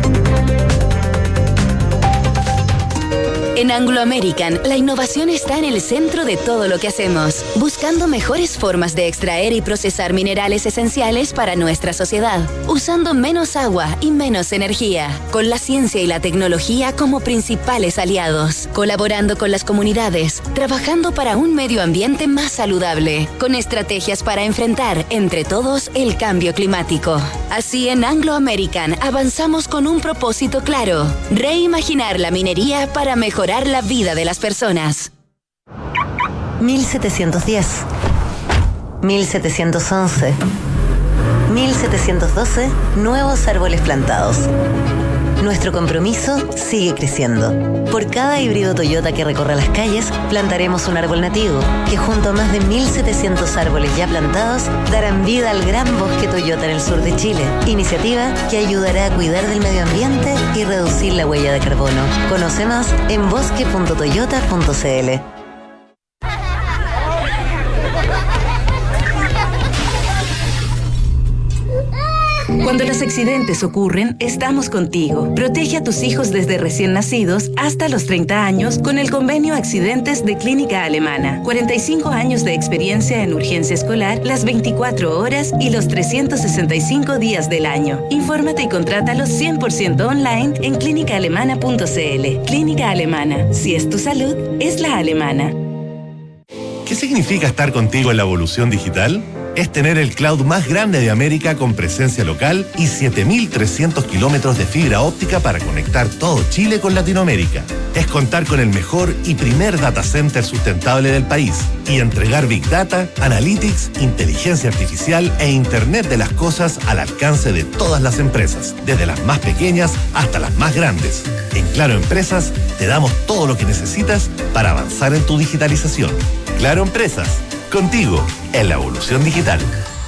F: En Anglo American, la innovación está en el centro de todo lo que hacemos, buscando mejores formas de extraer y procesar minerales esenciales para nuestra sociedad, usando menos agua y menos energía, con la ciencia y la tecnología como principales aliados, colaborando con las comunidades, trabajando para un medio ambiente más saludable, con estrategias para enfrentar entre todos el cambio climático. Así, en Anglo American avanzamos con un propósito claro: reimaginar la minería para mejorar la vida de las personas.
G: mil setecientos diez, mil setecientos once, mil setecientos doce, nuevos árboles plantados. Nuestro compromiso sigue creciendo. Por cada híbrido Toyota que recorra las calles, plantaremos un árbol nativo, que junto a más de mil setecientos árboles ya plantados, darán vida al gran bosque Toyota en el sur de Chile. Iniciativa que ayudará a cuidar del medio ambiente y reducir la huella de carbono. Conoce más en bosque punto toyota punto cl.
H: Cuando los accidentes ocurren, estamos contigo. Protege a tus hijos desde recién nacidos hasta los treinta años con el convenio Accidentes de Clínica Alemana. cuarenta y cinco años de experiencia en urgencia escolar, las veinticuatro horas y los trescientos sesenta y cinco días del año. Infórmate y contrátalo cien por ciento online en clínica alemana punto cl. Clínica Alemana. Si es tu salud, es la alemana.
I: ¿Qué significa estar contigo en la evolución digital? Es tener el cloud más grande de América con presencia local y siete mil trescientos kilómetros de fibra óptica para conectar todo Chile con Latinoamérica. Es contar con el mejor y primer data center sustentable del país y entregar Big Data, Analytics, inteligencia artificial e Internet de las cosas al alcance de todas las empresas, desde las más pequeñas hasta las más grandes. En Claro Empresas te damos todo lo que necesitas para avanzar en tu digitalización. Claro Empresas, contigo en la evolución digital.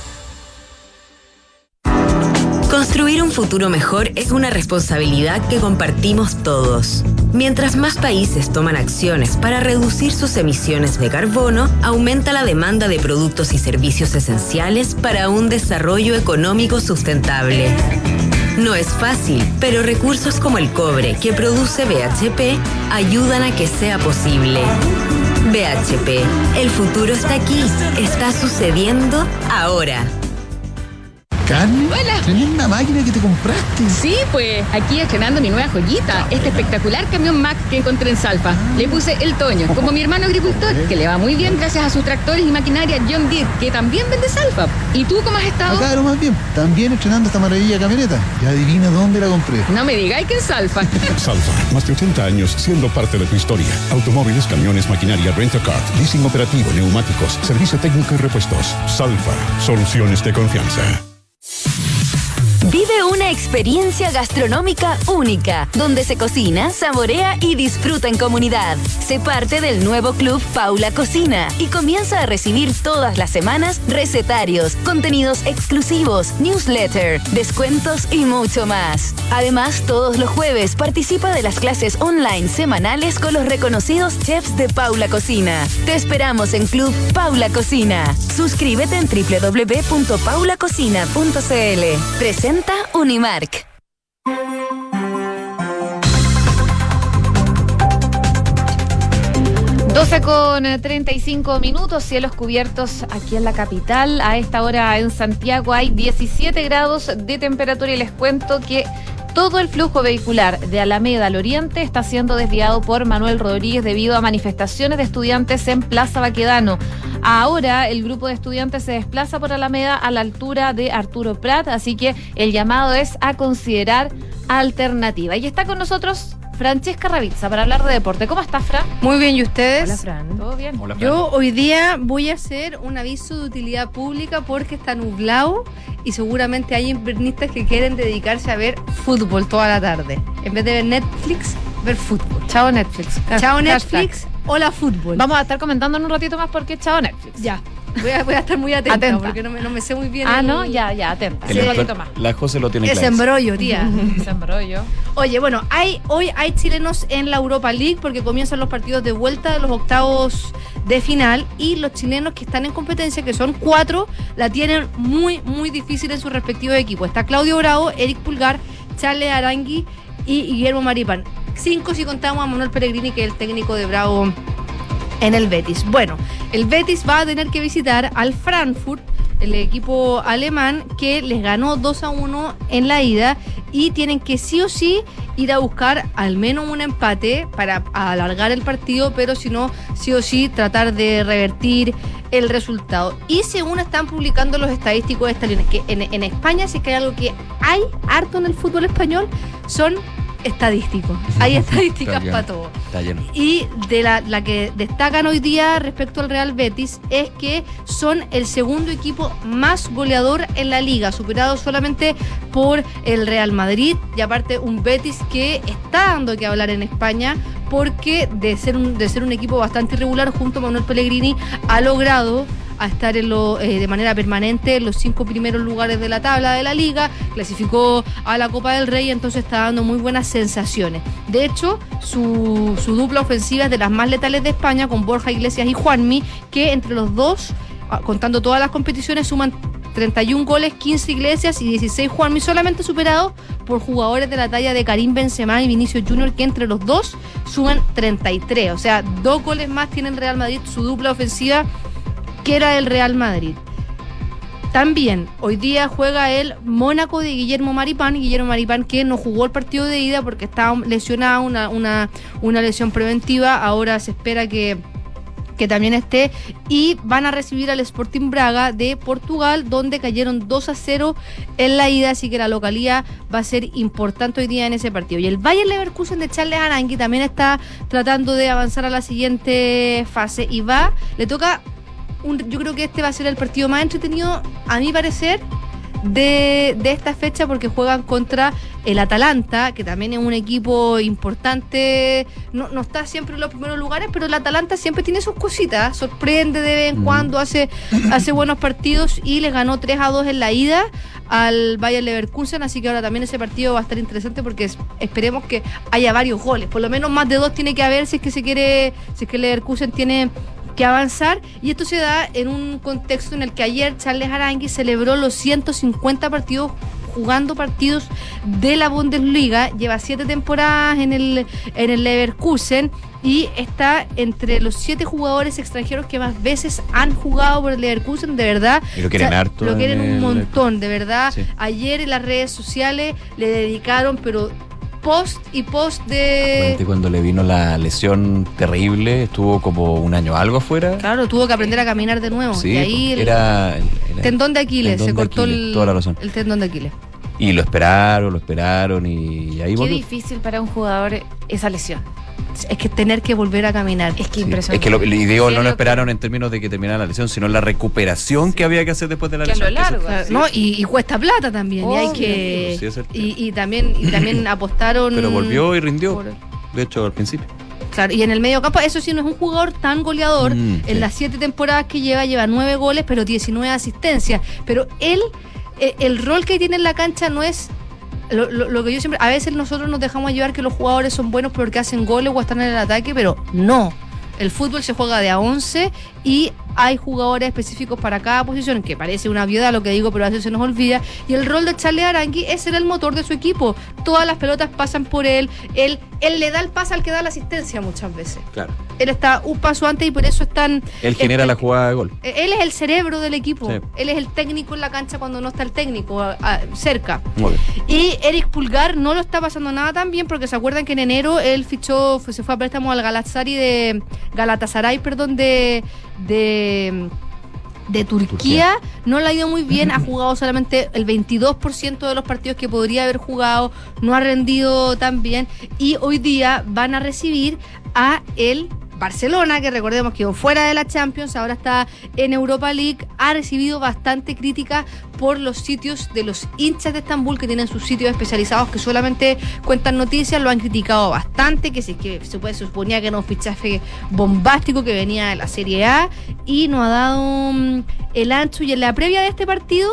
F: Construir un futuro mejor es una responsabilidad que compartimos todos. Mientras más países toman acciones para reducir sus emisiones de carbono, aumenta la demanda de productos y servicios esenciales para un desarrollo económico sustentable.
J: No es fácil, pero recursos como el cobre que produce B H P ayudan a que sea posible. B H P, el futuro está aquí, está sucediendo ahora.
K: ¿Carmen?
L: Hola.
K: Tremenda máquina que te compraste.
L: Sí, pues aquí estrenando mi nueva joyita, este espectacular camión Mack que encontré en Salfa. Le puse el Toño, como mi hermano agricultor, que le va muy bien gracias a sus tractores y maquinaria John Deere, que también vende Salfa. ¿Y tú cómo has estado?
K: Acá lo más bien, también estrenando esta maravilla camioneta. Ya adivina dónde la compré.
L: No me digáis que en Salfa.
M: Salfa, más de ochenta años siendo parte de tu historia. Automóviles, camiones, maquinaria, rent-a-car, leasing operativo, neumáticos, servicio técnico y repuestos. Salfa, soluciones de confianza.
F: Vive una experiencia gastronómica única, donde se cocina, saborea y disfruta en comunidad. Sé parte del nuevo club Paula Cocina y comienza a recibir todas las semanas recetarios, contenidos exclusivos, newsletter, descuentos y mucho más. Además, todos los jueves participa de las clases online semanales con los reconocidos chefs de Paula Cocina. Te esperamos en Club Paula Cocina. Suscríbete en doble u doble u doble u punto paula cocina punto c l. Presenta Unimark.
B: doce con treinta y cinco minutos, cielos cubiertos aquí en la capital. A esta hora en Santiago hay diecisiete grados de temperatura y les cuento que todo el flujo vehicular de Alameda al Oriente está siendo desviado por Manuel Rodríguez debido a manifestaciones de estudiantes en Plaza Baquedano. Ahora el grupo de estudiantes se desplaza por Alameda a la altura de Arturo Prat, así que el llamado es a considerar alternativa. Y está con nosotros Francesca Ravizza para hablar de deporte. ¿Cómo estás, Fran?
N: Muy bien, ¿y ustedes?
B: Hola, Fran. ¿Todo bien?
D: Hola, Fran.
N: Yo hoy día voy a hacer un aviso de utilidad pública porque está nublado y seguramente hay invernistas que quieren dedicarse a ver fútbol toda la tarde. En vez de ver Netflix, ver fútbol.
B: Chao Netflix.
N: Chao Netflix, hola fútbol.
B: Vamos a estar comentando en un ratito más por qué chao Netflix.
N: Ya. Voy a, voy a estar muy atenta,
B: atenta.
N: porque no me, no me sé muy bien.
B: Ah,
N: el...
B: no, ya, ya, atenta.
D: El
B: Sí,
D: exper-
B: más.
D: La José lo tiene
N: Ese
D: claro.
N: embrollo, tía.
B: Ese embrollo.
N: Oye, bueno, hay, hoy hay chilenos en la Europa League porque comienzan los partidos de vuelta de los octavos de final y los chilenos que están en competencia, que son cuatro, la tienen muy, muy difícil en sus respectivos equipos. Está Claudio Bravo, Eric Pulgar, Charles Arangui y Guillermo Maripán. Cinco si contamos a Manuel Pellegrini, que es el técnico de Bravo en el Betis. Bueno, el Betis va a tener que visitar al Frankfurt, el equipo alemán, que les ganó dos a uno en la ida y tienen que sí o sí ir a buscar al menos un empate para alargar el partido, pero si no, sí o sí tratar de revertir el resultado. Y según están publicando los estadísticos estadísticos, que en, en España sí que hay algo que hay harto en el fútbol español, son estadísticos. Hay estadísticas para todo.
D: Está lleno.
N: Y de la, la que destacan hoy día respecto al Real Betis es que son el segundo equipo más goleador en la liga, superado solamente por el Real Madrid, y aparte un Betis que está dando que hablar en España porque de ser un, de ser un equipo bastante irregular, junto a Manuel Pellegrini ha logrado a estar en lo, eh, de manera permanente en los cinco primeros lugares de la tabla de la liga, clasificó a la Copa del Rey, entonces está dando muy buenas sensaciones. De hecho, su, su dupla ofensiva es de las más letales de España, con Borja Iglesias y Juanmi, que entre los dos, contando todas las competiciones, suman treinta y un goles, quince Iglesias y dieciséis Juanmi, solamente superados por jugadores de la talla de Karim Benzema y Vinicius Junior, que entre los dos suman treinta y tres, o sea, dos goles más tiene el Real Madrid, su dupla ofensiva, que era el Real Madrid. También hoy día juega el Mónaco de Guillermo Maripán, Guillermo Maripán que no jugó el partido de ida porque estaba lesionado, una, una, una lesión preventiva, ahora se espera que que también esté, y van a recibir al Sporting Braga de Portugal, donde cayeron dos a cero en la ida, así que la localía va a ser importante hoy día en ese partido. Y el Bayer Leverkusen de Charles Arangui también está tratando de avanzar a la siguiente fase y va, le toca Un, yo creo que este va a ser el partido más entretenido, a mi parecer, de, de esta fecha, porque juegan contra el Atalanta, que también es un equipo importante, no, no está siempre en los primeros lugares, pero el Atalanta siempre tiene sus cositas, sorprende de vez en mm. cuando, hace, hace buenos partidos, y les ganó tres a dos en la ida al Bayer Leverkusen, así que ahora también ese partido va a estar interesante porque es, esperemos que haya varios goles, por lo menos más de dos tiene que haber si es que se quiere, si es que el Leverkusen tiene que avanzar, y esto se da en un contexto en el que ayer Charles Arangui celebró los ciento cincuenta partidos jugando partidos de la Bundesliga, lleva siete temporadas en el, en el Leverkusen y está entre los siete jugadores extranjeros que más veces han jugado por el Leverkusen, de verdad.
D: Y lo quieren
N: o sea,
D: harto.
N: Lo quieren un
D: el...
N: montón, de verdad.
D: Sí.
N: Ayer en las redes sociales le dedicaron, pero post y post de...
D: Acuérdate cuando le vino la lesión terrible, estuvo como un año algo afuera.
N: Claro, tuvo que aprender a caminar de nuevo.
D: Sí,
N: y ahí el
D: era, era
N: tendón de Aquiles,
D: tendón
N: se
D: de
N: cortó
D: Aquiles,
N: el,
D: toda la razón.
N: el tendón de Aquiles.
D: Y lo esperaron, lo esperaron y ahí
B: Qué
D: volvió.
B: difícil para un jugador esa lesión.
N: Es que tener que volver a caminar.
B: Es que
D: Sí.
B: impresionante.
D: Es que lo, y digo,
B: Sí,
D: no
B: es
D: lo
B: lo
D: esperaron
B: que-
D: en términos de que terminara la lesión, sino la recuperación que había que hacer después de la
B: Que a
D: lesión.
B: lo largo.
N: Claro,
B: Sí.
N: ¿no? y, y cuesta plata también. y hay
B: Obvio.
N: que.
D: Sí, es el tema.
N: y, y también, y también apostaron.
D: Pero volvió y rindió,
N: por-
D: de hecho, al principio.
N: Claro, y en el medio campo, eso sí, no es un jugador tan goleador.
D: Mm,
N: en
D: sí.
N: las siete temporadas que lleva, lleva nueve goles, pero diecinueve asistencias. Pero él, eh, el rol que tiene en la cancha no es. Lo, lo, lo que yo siempre. A veces nosotros nos dejamos llevar que los jugadores son buenos porque hacen goles o están en el ataque, pero no. El fútbol se juega de a once y hay jugadores específicos para cada posición, que parece una viuda lo que digo, pero a veces se nos olvida. Y el rol de Charles Arangui es ser el motor de su equipo. Todas las pelotas pasan por él. Él, él le da el pase al que da la asistencia muchas veces.
D: Claro.
N: Él está un paso antes y por eso están...
D: Él genera
N: es-
D: la jugada de gol.
N: Él es el cerebro del equipo.
D: Sí.
N: Él es el técnico en la cancha cuando no está el técnico a- a- cerca.
D: Muy bien.
N: Y Eric Pulgar no lo está pasando nada tan bien porque se acuerdan que en enero él fichó, fue- se fue a préstamo al Galatasaray de Galatasaray, perdón, de de, de Turquía.
D: Turquía.
N: No le ha ido muy bien, ha jugado solamente el veintidós por ciento de los partidos que podría haber jugado, no ha rendido tan bien y hoy día van a recibir a el Barcelona, que recordemos que quedó fuera de la Champions, ahora está en Europa League, ha recibido bastante crítica por los sitios de los hinchas de Estambul que tienen sus sitios especializados que solamente cuentan noticias, lo han criticado bastante, que si es que se, puede, se suponía que era un fichaje bombástico que venía de la Serie A y no ha dado um, el ancho. Y en la previa de este partido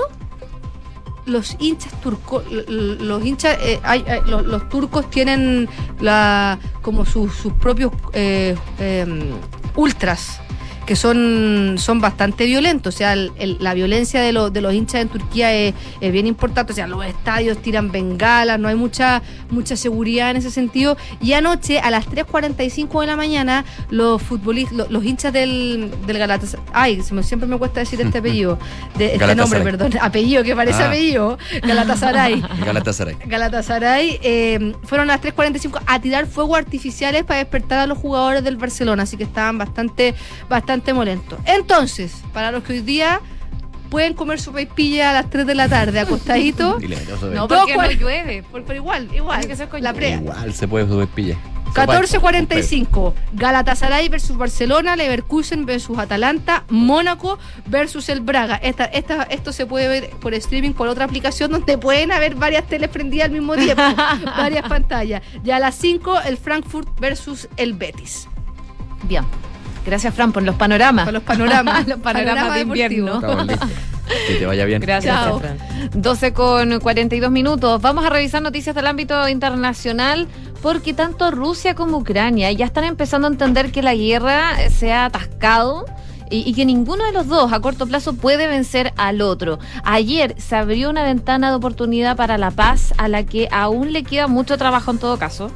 N: los hinchas turcos, los hinchas, eh, hay, hay, los, los turcos tienen la como sus, sus propios eh, eh, ultras que son, son bastante violentos, o sea, el, el, la violencia de, lo, de los hinchas en Turquía es, es bien importante, o sea, los estadios tiran bengalas, no hay mucha mucha seguridad en ese sentido, y anoche a las tres cuarenta y cinco de la mañana los futbolistas, los, los hinchas del, del Galatasaray, ay, se me, siempre me cuesta decir este apellido, de, este nombre, perdón, apellido que parece
D: Ah.
N: apellido, Galatasaray.
D: Galatasaray.
N: Galatasaray eh, fueron a las tres cuarenta y cinco a tirar fuegos artificiales para despertar a los jugadores del Barcelona, así que estaban bastante bastante molentos. Entonces, para los que hoy día pueden comer su pilla a las tres de la tarde acostadito,
D: Dile, no se ve.
B: No,
N: Todo
B: porque no
N: cual-
B: llueve.
N: por- pero igual, igual,
B: Tiene que ser con
N: la
B: lluvia.
N: pre
D: Igual se puede subir pilla.
N: catorce cuarenta y cinco, Galatasaray versus Barcelona, Leverkusen versus Atalanta, Mónaco versus el Braga. Esta, esta, esto se puede ver por streaming por otra aplicación donde pueden haber varias teles prendidas al mismo tiempo, varias pantallas. Y a las cinco, el Frankfurt versus el Betis.
B: Bien. Gracias, Fran, por los panoramas.
N: Por los panoramas.
B: los panoramas
N: Panorama
B: de
N: deportivo.
B: invierno.
D: Estamos listos. Que te vaya bien.
B: Gracias,
N: Chao.
B: Fran. doce con cuarenta y dos minutos. Vamos a revisar noticias del ámbito internacional porque tanto Rusia como Ucrania ya están empezando a entender que la guerra se ha atascado y, y que ninguno de los dos a corto plazo puede vencer al otro. Ayer se abrió una ventana de oportunidad para la paz a la que aún le queda mucho trabajo en todo caso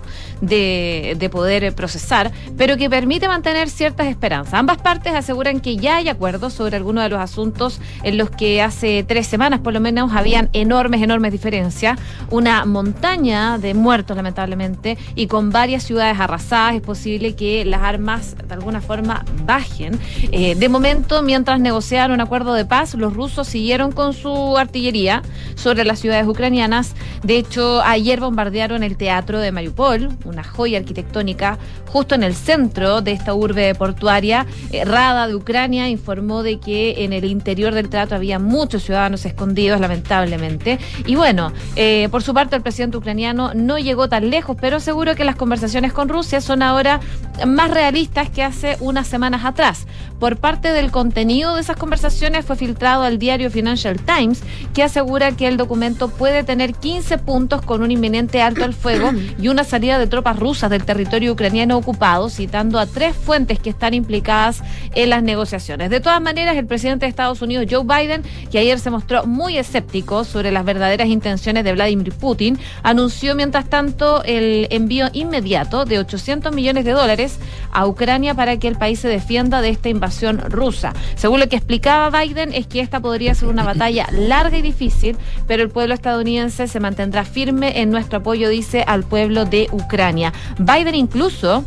B: de, de poder procesar, pero que permite mantener ciertas esperanzas. Ambas partes aseguran que ya hay acuerdos sobre algunos de los asuntos en los que hace tres semanas por lo menos habían enormes, enormes diferencias. Una montaña de muertos lamentablemente y con varias ciudades arrasadas. Es posible que las armas de alguna forma bajen. Eh, de momento, mientras negociaban un acuerdo de paz, los rusos siguieron con su artillería sobre las ciudades ucranianas. De hecho, ayer bombardearon el teatro de Mariupol, una joya arquitectónica justo en el centro de esta urbe portuaria. Eh, Rada de Ucrania informó de que en el interior del teatro había muchos ciudadanos escondidos, lamentablemente. Y bueno, eh, por su parte el presidente ucraniano no llegó tan lejos, pero aseguró que las conversaciones con Rusia son ahora más realistas que hace unas semanas atrás. Por parte parte del contenido de esas conversaciones fue filtrado al diario Financial Times, que asegura que el documento puede tener quince puntos con un inminente alto al fuego y una salida de tropas rusas del territorio ucraniano ocupado, citando a tres fuentes que están implicadas en las negociaciones. De todas maneras, el presidente de Estados Unidos, Joe Biden, que ayer se mostró muy escéptico sobre las verdaderas intenciones de Vladimir Putin, anunció mientras tanto el envío inmediato de ochocientos millones de dólares a Ucrania para que el país se defienda de esta invasión rusa. Según lo que explicaba Biden, es que esta podría ser una batalla larga y difícil, pero el pueblo estadounidense se mantendrá firme en nuestro apoyo, dice, al pueblo de Ucrania. Biden incluso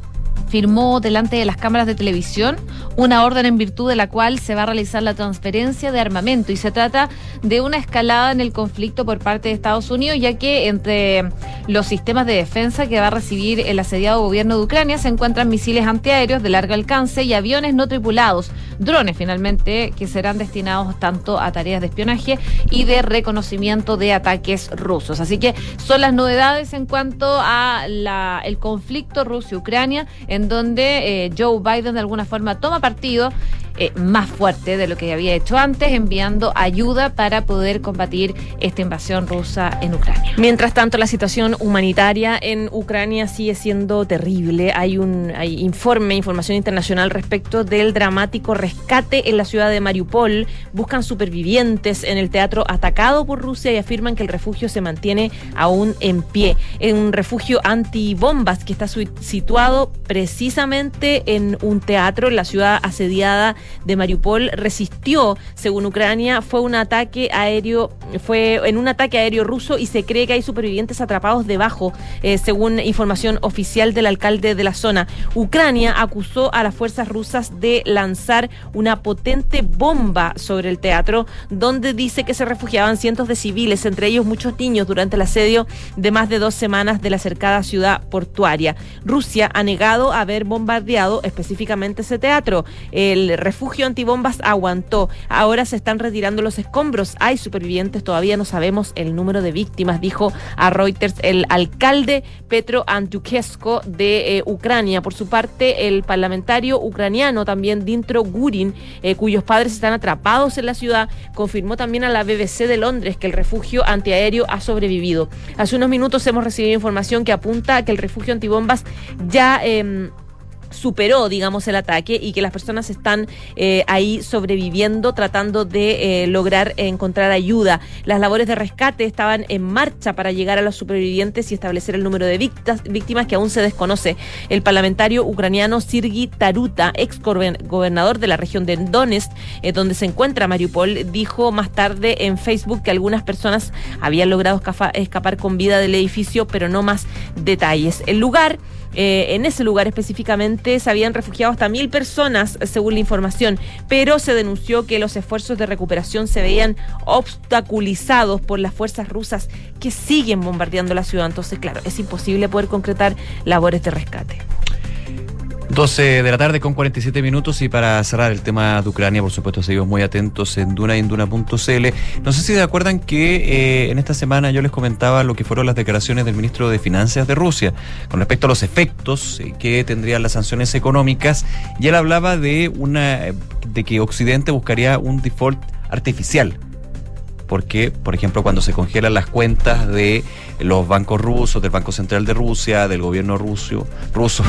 B: firmó delante de las cámaras de televisión una orden en virtud de la cual se va a realizar la transferencia de armamento, y se trata de una escalada en el conflicto por parte de Estados Unidos, ya que entre los sistemas de defensa que va a recibir el asediado gobierno de Ucrania se encuentran misiles antiaéreos de largo alcance y aviones no tripulados, drones finalmente, que serán destinados tanto a tareas de espionaje y de reconocimiento de ataques rusos. Así que son las novedades en cuanto a la, el conflicto Rusia-Ucrania, en donde eh, Joe Biden de alguna forma toma partido eh, más fuerte de lo que había hecho antes, enviando ayuda para poder combatir esta invasión rusa en Ucrania.
C: Mientras tanto, la situación humanitaria en Ucrania sigue siendo terrible. Hay un hay informe, información internacional respecto del dramático rescate en la ciudad de Mariupol. Buscan supervivientes en el teatro atacado por Rusia y afirman que el refugio se mantiene aún en pie. En un refugio antibombas que está situado precisamente en un teatro, en la ciudad asediada de Mariupol, resistió, según Ucrania, fue un ataque aéreo, fue en un ataque aéreo ruso, y se cree que hay supervivientes atrapados debajo, eh, según información oficial del alcalde de la zona. Ucrania acusó a las fuerzas rusas de lanzar una potente bomba sobre el teatro, donde dice que se refugiaban cientos de civiles, entre ellos muchos niños, durante el asedio de más de dos semanas de la cercada ciudad portuaria. Rusia ha negado haber bombardeado específicamente ese teatro. El refugio antibombas aguantó. Ahora se están retirando los escombros. Hay supervivientes, todavía no sabemos el número de víctimas, dijo a Reuters el alcalde Petro Antiushchenko de eh, Ucrania. Por su parte, el parlamentario ucraniano también Dmytro Gurin, eh, cuyos padres están atrapados en la ciudad, confirmó también a la B B C de Londres que el refugio antiaéreo ha sobrevivido. Hace unos minutos hemos recibido información que apunta a que el refugio antibombas ya eh, superó, digamos, el ataque, y que las personas están eh, ahí sobreviviendo, tratando de eh, lograr eh, encontrar ayuda. Las labores de rescate estaban en marcha para llegar a los supervivientes y establecer el número de víctimas, víctimas que aún se desconoce. El parlamentario ucraniano Sergiy Taruta, ex gobernador de la región de Donetsk, eh, donde se encuentra Mariupol, dijo más tarde en Facebook que algunas personas habían logrado escapa, escapar con vida del edificio, pero no más detalles. El lugar Eh, en ese lugar específicamente se habían refugiado hasta mil personas, según la información, pero se denunció que los esfuerzos de recuperación se veían obstaculizados por las fuerzas rusas que siguen bombardeando la ciudad. Entonces, claro, es imposible poder concretar labores de rescate.
D: doce de la tarde con cuarenta y siete minutos, y para cerrar el tema de Ucrania, por supuesto, seguimos muy atentos en Duna y en Duna punto c l. No sé si se acuerdan que eh, en esta semana yo les comentaba lo que fueron las declaraciones del ministro de Finanzas de Rusia con respecto a los efectos eh, que tendrían las sanciones económicas, y él hablaba de una de que Occidente buscaría un default artificial. Porque, por ejemplo, cuando se congelan las cuentas de los bancos rusos, del Banco Central de Rusia, del gobierno ruso, ruso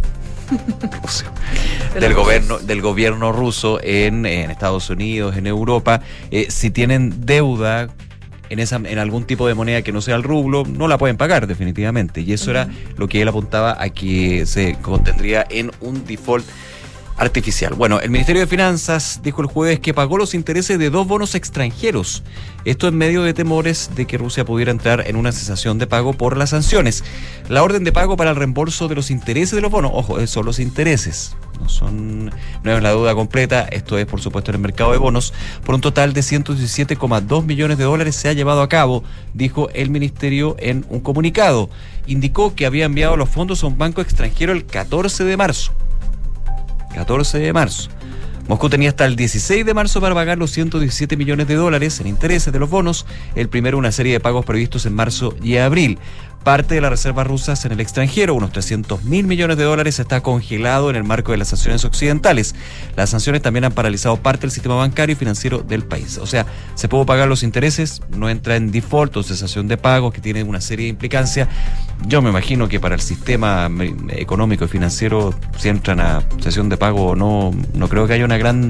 D: Ruso, del gobierno del gobierno ruso en, en Estados Unidos, en Europa, eh, si tienen deuda en esa en algún tipo de moneda que no sea el rublo, no la pueden pagar definitivamente, y eso uh-huh. era lo que él apuntaba a que se contendría en un default artificial. Bueno, el Ministerio de Finanzas dijo el jueves que pagó los intereses de dos bonos extranjeros. Esto en medio de temores de que Rusia pudiera entrar en una cesación de pago por las sanciones. La orden de pago para el reembolso de los intereses de los bonos, ojo, son los intereses, no son no es la deuda completa, esto es por supuesto en el mercado de bonos, por un total de ciento diecisiete coma dos millones de dólares se ha llevado a cabo, dijo el ministerio en un comunicado. Indicó que había enviado los fondos a un banco extranjero el catorce de marzo. catorce de marzo. Moscú tenía hasta el dieciséis de marzo para pagar los ciento diecisiete millones de dólares en intereses de los bonos, el primero una serie de pagos previstos en marzo y abril. Parte de las reservas rusas en el extranjero, unos trescientos mil millones de dólares, está congelado en el marco de las sanciones occidentales. Las sanciones también han paralizado parte del sistema bancario y financiero del país. O sea, se puede pagar los intereses, no entra en default o cesación de pagos, que tiene una serie de implicancias. Yo me imagino que para el sistema económico y financiero, si entran a cesión de pago o no, no creo que haya una gran...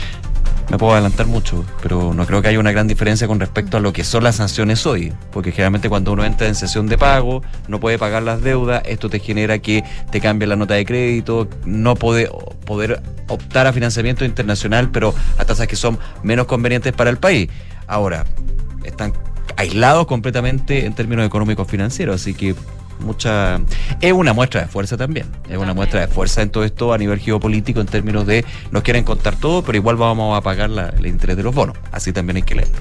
D: Me puedo adelantar mucho, pero no creo que haya una gran diferencia con respecto a lo que son las sanciones hoy, porque generalmente cuando uno entra en sesión de pago, no puede pagar las deudas, esto te genera que te cambie la nota de crédito, no puede poder optar a financiamiento internacional, pero a tasas que son menos convenientes para el país. Ahora, están aislados completamente en términos económicos financieros, así que mucha es una muestra de fuerza también, es una también. muestra de fuerza en todo esto a nivel geopolítico en términos de nos quieren contar todo, pero igual vamos a pagar la, el interés de los bonos, así también hay que leer.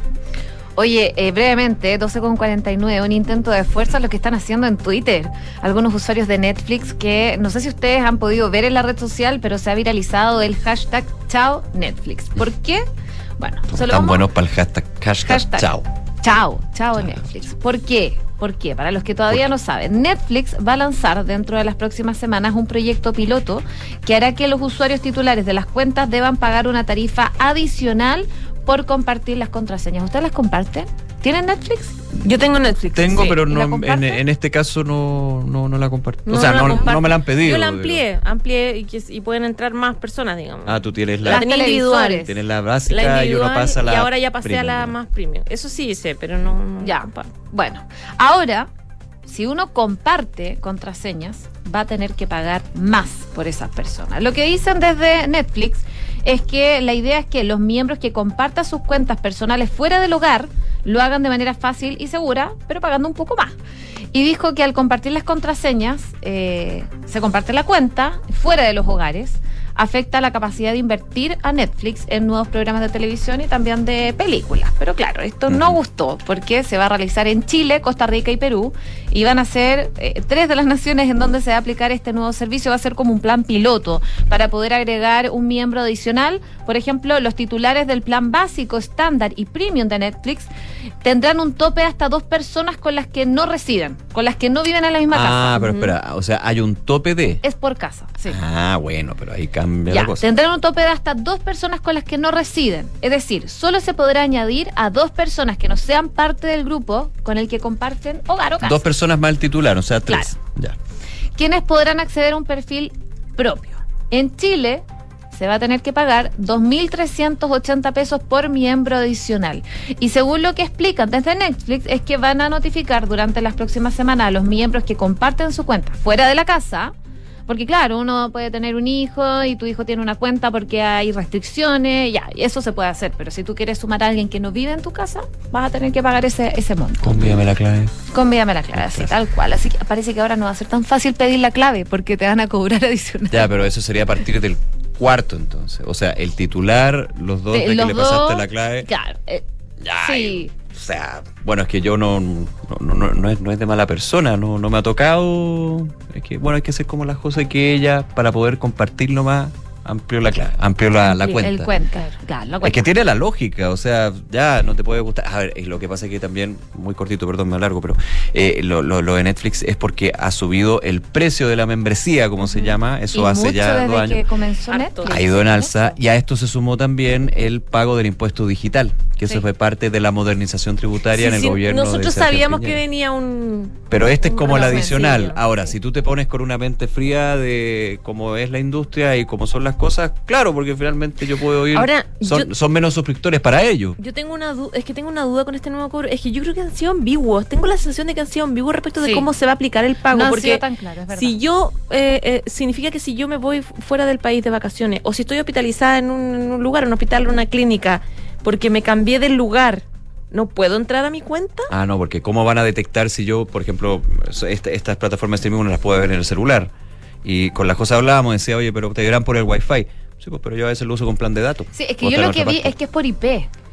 B: Oye, eh, brevemente, doce con cuarenta y nueve, un intento de fuerza lo que están haciendo en Twitter. Algunos usuarios de Netflix que, no sé si ustedes han podido ver en la red social, pero se ha viralizado el hashtag Chao Netflix. ¿Por qué? Bueno,
D: se lo tan vamos... buenos para el hashtag, hashtag, hashtag Chao.
B: Chao, Chao Netflix. ¿Por qué? ¿Por qué? Para los que todavía no saben, Netflix va a lanzar dentro de las próximas semanas un proyecto piloto que hará que los usuarios titulares de las cuentas deban pagar una tarifa adicional por compartir las contraseñas. ¿Ustedes las comparten? ¿Tienen Netflix?
C: Yo tengo Netflix.
D: Tengo,
C: sí.
D: pero no, en, en este caso no, no, no la comparto. No, o sea,
C: no,
D: no, no me la han pedido.
C: Yo la amplié, digo. amplié y, que, y pueden entrar más personas, digamos.
D: Ah, tú tienes la,
C: las individuales.
D: Tienes la básica y uno pasa a la
C: y ahora ya pasé
D: premium.
C: a la más premium. Eso sí hice, pero no... no
B: ya, bueno. Ahora, si uno comparte contraseñas, va a tener que pagar más por esas personas. Lo que dicen desde Netflix es que la idea es que los miembros que compartan sus cuentas personales fuera del hogar lo hagan de manera fácil y segura, pero pagando un poco más. Y dijo que al compartir las contraseñas, eh, se comparte la cuenta fuera de los hogares, afecta la capacidad de invertir a Netflix en nuevos programas de televisión y también de películas. Pero claro, esto no gustó porque se va a realizar en Chile, Costa Rica y Perú, y van a ser eh, tres de las naciones en donde se va a aplicar este nuevo servicio. Va a ser como un plan piloto para poder agregar un miembro adicional. Por ejemplo, los titulares del plan básico, estándar y premium de Netflix tendrán un tope hasta dos personas con las que no residen, con las que no viven en la misma
D: ah,
B: casa.
D: Ah, pero espera, o sea, hay un tope de...
B: Es por casa, sí.
D: Ah, bueno, pero ahí cambia
B: ya,
D: la cosa.
B: Tendrán un tope de hasta dos personas con las que no residen. Es decir, solo se podrá añadir a dos personas que no sean parte del grupo con el que comparten hogar o casa.
D: Dos personas más el titular, o sea, tres.
B: Claro.
D: Ya.
B: Quienes podrán acceder a un perfil propio. En Chile se va a tener que pagar dos mil trescientos ochenta pesos por miembro adicional. Y según lo que explican desde Netflix, es que van a notificar durante las próximas semanas a los miembros que comparten su cuenta fuera de la casa, porque claro, uno puede tener un hijo y tu hijo tiene una cuenta porque hay restricciones, ya, y eso se puede hacer, pero si tú quieres sumar a alguien que no vive en tu casa, vas a tener que pagar ese, ese monto.
D: Convídame la clave.
B: Convídame la clave, así, tal cual. Así que parece que ahora no va a ser tan fácil pedir la clave porque te van a cobrar adicional.
D: Ya, pero eso sería a partir del cuarto entonces. O sea, el titular, los dos de, de
B: los
D: que le
B: dos,
D: pasaste la clave.
B: Claro. Eh,
D: ya,
B: sí.
D: O sea, bueno, es que yo no no, no, no, no, es, no es de mala persona, no, no me ha tocado. Es que, bueno, hay que hacer como las cosas que ella, para poder compartirlo más, amplió la clave, amplió la, la cuenta.
B: El cuenta, claro, la cuenta.
D: Es que tiene la lógica, o sea, ya no te puede gustar. A ver, lo que pasa es que también, muy cortito, perdón, me alargo, pero eh, lo, lo, lo de Netflix es porque ha subido el precio de la membresía, como se llama, eso
B: y
D: hace
B: mucho
D: ya
B: desde
D: dos años.
B: Que comenzó Netflix.
D: Ha ido en alza, y a esto se sumó también el pago del impuesto digital, que sí. Eso fue parte de la modernización tributaria sí, en el
C: sí,
D: gobierno.
C: Nosotros
D: de
C: sabíamos
D: Piñera.
C: Que venía un...
D: Pero este es como el adicional.
C: Sencillo.
D: Ahora, si tú te pones con una mente fría de cómo es la industria y cómo son las cosas, claro, porque finalmente yo puedo ir...
C: Ahora,
D: son,
C: yo,
D: son menos suscriptores para ellos.
C: Yo tengo una duda, es que tengo una duda con este nuevo cobro, es que yo creo que han sido ambiguos, tengo la sensación de que han sido ambiguos respecto
B: sí.
C: de cómo se va a aplicar el pago,
B: no han
C: porque
B: sido tan claro, es verdad.
C: Si yo, eh, eh, significa que si yo me voy fuera del país de vacaciones, o si estoy hospitalizada en un, en un lugar, en un hospital, en una clínica, porque me cambié del lugar, ¿no puedo entrar a mi cuenta?
D: Ah, no, porque ¿cómo van a detectar si yo, por ejemplo, esta, estas plataformas de streaming uno las puede ver en el celular? Y con las cosas hablábamos, decía, oye, pero te verán por el Wi-Fi. Sí, pues, pero yo a veces lo uso con plan de datos.
B: Sí, es que yo lo que vi es que es por I P.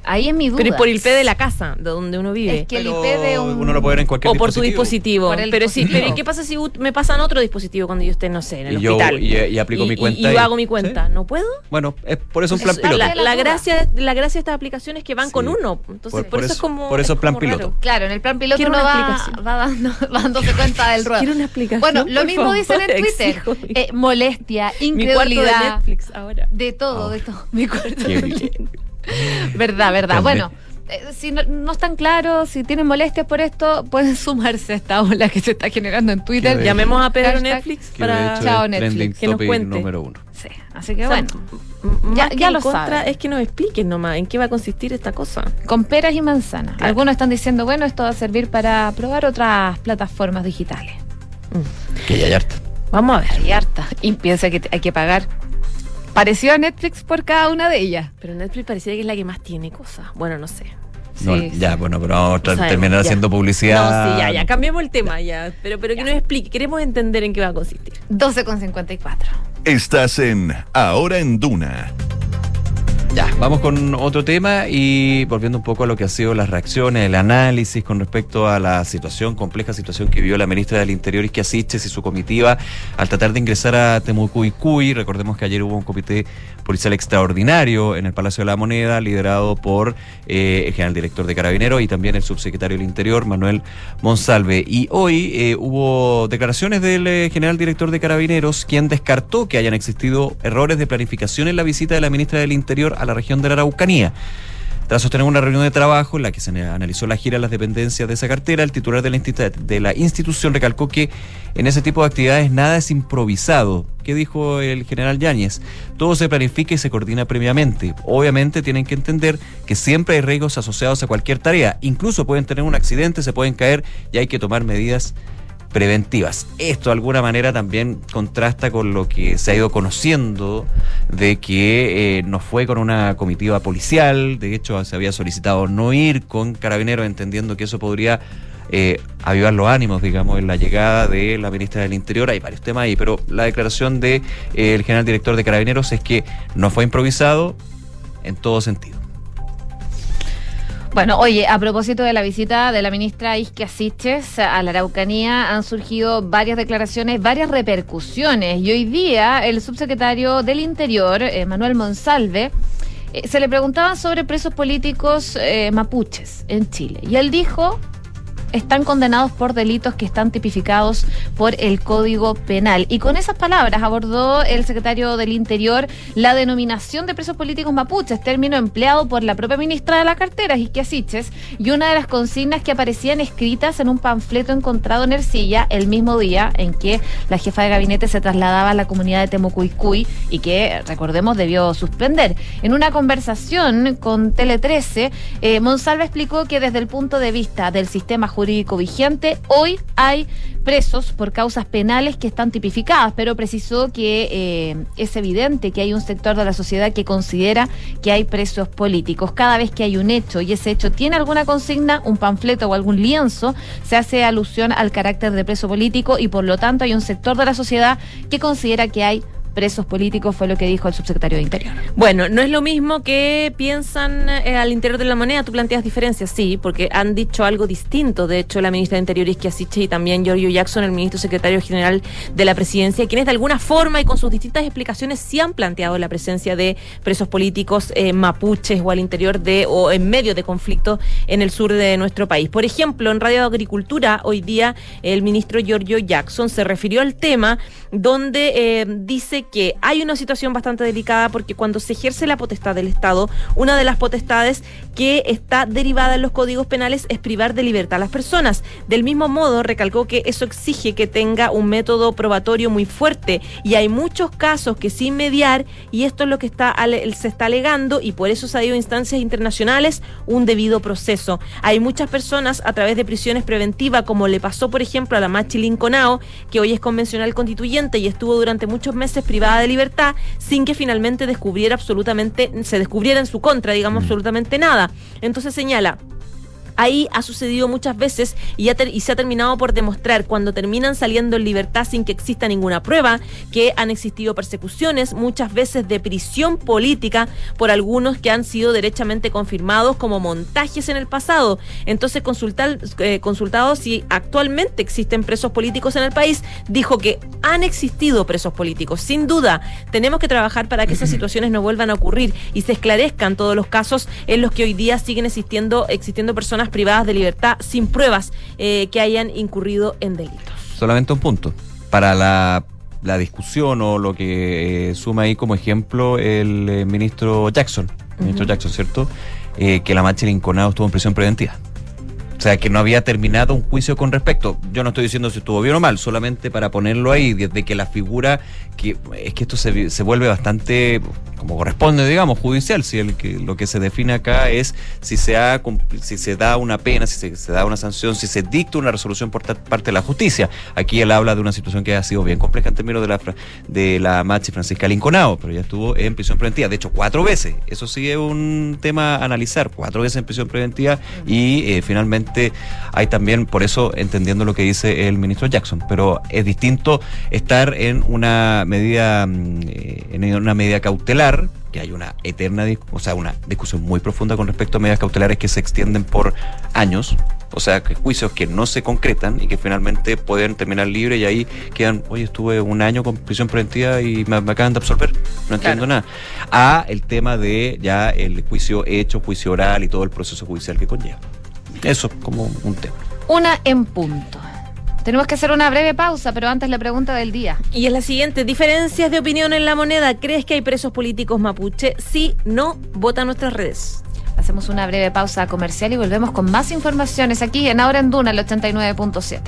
B: Ahí es mi duda.
C: Pero por el I P de la casa, de donde uno vive.
B: Es que el I P de un...
D: Uno lo puede ver en cualquier
C: O por tu
D: dispositivo.
C: dispositivo.
B: Por el
C: pero sí,
B: dispositivo.
C: pero ¿y qué pasa si me pasan otro dispositivo cuando yo esté, no sé, en el
D: Y yo-
C: hospital?
D: y- y aplico mi cuenta
C: Y,
D: ahí.
C: hago mi cuenta. ¿No puedo?
D: Bueno, es por eso un plan
C: Eso-
D: piloto.
C: La, la gracia, la gracia de estas aplicaciones es que van
D: Sí.
C: con uno. Entonces,
D: Por-
C: por,
D: por
C: eso,
D: eso-
C: es como.
D: por eso
C: es
D: plan
C: como
D: piloto.
C: raro.
B: Claro, en el plan piloto
C: Quiero
B: uno
C: una
B: va,
C: explicación.
B: va dando, va dándose cuenta del ruedo.
C: Quiero una explicación.
B: Bueno, lo
C: por
B: mismo
C: favor,
B: dicen en Twitter.
C: exijo.
B: Eh, molestia,
C: Mi cuarto de
B: incredulidad.
C: Netflix ahora.
B: De todo, de todo. Mi cuarto
D: Qué
B: de
D: bien.
B: Verdad, verdad.
D: También.
B: Bueno, eh, si no, no están claros, si tienen molestias por esto, pueden sumarse a esta ola que se está generando en Twitter.
D: Qué
C: Llamemos a Pedro
B: Hashtag-
C: Netflix
D: Que
C: para
D: de hecho
B: Chao,
D: es
B: Netflix,
D: trending
C: que nos
D: topic
C: cuente.
D: número uno.
B: Sí, así que
C: O sea,
B: bueno,
C: m-
B: ya-
C: más que
B: ya
C: en
B: lo
C: contra,
B: saben.
C: es que nos expliquen nomás en qué va a consistir esta cosa.
B: con peras y manzanas.
C: Claro.
B: Algunos están diciendo, bueno, esto va a servir para probar otras plataformas digitales.
D: Que ya hay harta.
C: Vamos a ver.
B: Hay harta. Y piensa que te- hay que pagar parecido a Netflix por cada una de ellas.
C: Pero Netflix pareciera que es la que más tiene cosas. Bueno, no sé.
D: No,
B: Sí,
D: ya, bueno, pero vamos a tra-
C: No sabemos,
D: terminar
C: ya.
D: haciendo publicidad.
C: No, sí, ya, ya, cambiemos el tema, ya. Pero, pero que nos explique, queremos entender en qué va a consistir.
B: doce con cincuenta y cuatro.
A: Estás en Ahora en Duna.
D: Ya, vamos con otro tema y volviendo un poco a lo que ha sido las reacciones, el análisis con respecto a la situación, compleja situación que vivió la ministra del Interior, Isquia Siches, y su comitiva al tratar de ingresar a Temucuicui. Recordemos que ayer hubo un comité policial extraordinario en el Palacio de la Moneda, liderado por eh, el general director de Carabineros y también el subsecretario del Interior, Manuel Monsalve. Y hoy eh, hubo declaraciones del eh, general director de Carabineros, quien descartó que hayan existido errores de planificación en la visita de la ministra del Interior a la región de la Araucanía. Tras sostener una reunión de trabajo en la que se analizó la gira a las dependencias de esa cartera, el titular de la, institu- de la institución recalcó que en ese tipo de actividades nada es improvisado. ¿Qué dijo el general Yáñez? Todo se planifica y se coordina previamente. Obviamente tienen que entender que siempre hay riesgos asociados a cualquier tarea. Incluso pueden tener un accidente, se pueden caer y hay que tomar medidas preventivas. Esto de alguna manera también contrasta con lo que se ha ido conociendo de que eh, no fue con una comitiva policial. De hecho, se había solicitado no ir con Carabineros, entendiendo que eso podría eh, avivar los ánimos, digamos, en la llegada de la ministra del Interior. Hay varios temas ahí, pero la declaración del de, eh, general director de Carabineros es que no fue improvisado en todo sentido.
B: Bueno, oye, a propósito de la visita de la ministra Isquia Siches a la Araucanía, han surgido varias declaraciones, varias repercusiones. Y hoy día el subsecretario del Interior, eh, Manuel Monsalve, eh, se le preguntaban sobre presos políticos eh, mapuches en Chile. Y él dijo: están condenados por delitos que están tipificados por el Código Penal. Y con esas palabras abordó el secretario del Interior la denominación de presos políticos mapuches, término empleado por la propia ministra de la cartera, Isquia Siches, y una de las consignas que aparecían escritas en un panfleto encontrado en Ercilla el mismo día en que la jefa de gabinete se trasladaba a la comunidad de Temucuicui y que, recordemos, debió suspender. En una conversación con Tele trece, eh, Monsalve explicó que desde el punto de vista del sistema jurídico vigente, hoy hay presos por causas penales que están tipificadas, pero precisó que eh, es evidente que hay un sector de la sociedad que considera que hay presos políticos. Cada vez que hay un hecho y ese hecho tiene alguna consigna, un panfleto o algún lienzo, se hace alusión al carácter de preso político y por lo tanto hay un sector de la sociedad que considera que hay presos políticos, fue lo que dijo el subsecretario de Interior.
C: Bueno, no es lo mismo que piensan eh, al interior de la moneda. Tú planteas diferencias, sí, porque han dicho algo distinto. De hecho, la ministra de Interior, Isquia Siches, y también Giorgio Jackson, el ministro secretario general de la presidencia, quienes de alguna forma y con sus distintas explicaciones sí han planteado la presencia de presos políticos eh, mapuches o al interior de o en medio de conflictos en el sur de nuestro país. Por ejemplo, en Radio de Agricultura, hoy día el ministro Giorgio Jackson se refirió al tema donde eh, dice que hay una situación bastante delicada porque cuando se ejerce la potestad del Estado, una de las potestades que está derivada en los códigos penales es privar de libertad a las personas. Del mismo modo, recalcó que eso exige que tenga un método probatorio muy fuerte y hay muchos casos que sin mediar, y esto es lo que está se está alegando y por eso se ha ido a instancias internacionales un debido proceso. Hay muchas personas a través de prisiones preventivas, como le pasó por ejemplo a la Machi Linconao, que hoy es convencional constituyente y estuvo durante muchos meses privada de libertad sin que finalmente descubriera absolutamente, se descubriera en su contra, digamos, absolutamente nada. Entonces señala, Ahí ha sucedido muchas veces y, ha ter- y se ha terminado por demostrar cuando terminan saliendo en libertad sin que exista ninguna prueba, que han existido persecuciones, muchas veces de prisión política por algunos que han sido derechamente confirmados como montajes en el pasado. Entonces, consultar, eh, consultado si actualmente existen presos políticos en el país, dijo que han existido presos políticos. Sin duda, tenemos que trabajar para que esas situaciones no vuelvan a ocurrir y se esclarezcan todos los casos en los que hoy día siguen existiendo, existiendo personas privadas de libertad sin pruebas eh, que hayan incurrido en delitos.
D: Solamente un punto. Para la, la discusión o lo que eh, suma ahí como ejemplo el eh, ministro Jackson, ministro uh-huh. Jackson, ¿cierto? Eh, que la Machi Linconado estuvo en prisión preventiva. O sea, que no había terminado un juicio con respecto. Yo no estoy diciendo si estuvo bien o mal, solamente para ponerlo ahí, desde que la figura, que es que esto se, se vuelve bastante, como corresponde, digamos, judicial. Si el que, lo que se define acá es si se, ha, si se da una pena, si se, se da una sanción, si se dicta una resolución por parte de la justicia. Aquí él habla de una situación que ha sido bien compleja en términos de la, de la Machi Francisca Linconado, pero ya estuvo en prisión preventiva, de hecho, cuatro veces. Eso sí es un tema a analizar, cuatro veces en prisión preventiva y eh, finalmente hay también, por eso entendiendo lo que dice el ministro Jackson, pero es distinto estar en una medida en una medida cautelar, que hay una eterna, o sea, una discusión muy profunda con respecto a medidas cautelares que se extienden por años, o sea, que juicios que no se concretan y que finalmente pueden terminar libres y ahí quedan, oye, estuve un año con prisión preventiva y me, me acaban de absolver, no entiendo claro. nada. A el tema de ya el juicio hecho, juicio oral y todo el proceso judicial que conlleva. Eso como un tema.
B: Una en punto. Tenemos que hacer una breve pausa, pero antes la pregunta del día.
C: Y es la siguiente: diferencias de opinión en La Moneda. ¿Crees que hay presos políticos mapuche? Sí, no, vota en nuestras redes.
B: Hacemos una breve pausa comercial y volvemos con más informaciones aquí en Ahora en Duna, el ochenta y nueve punto siete.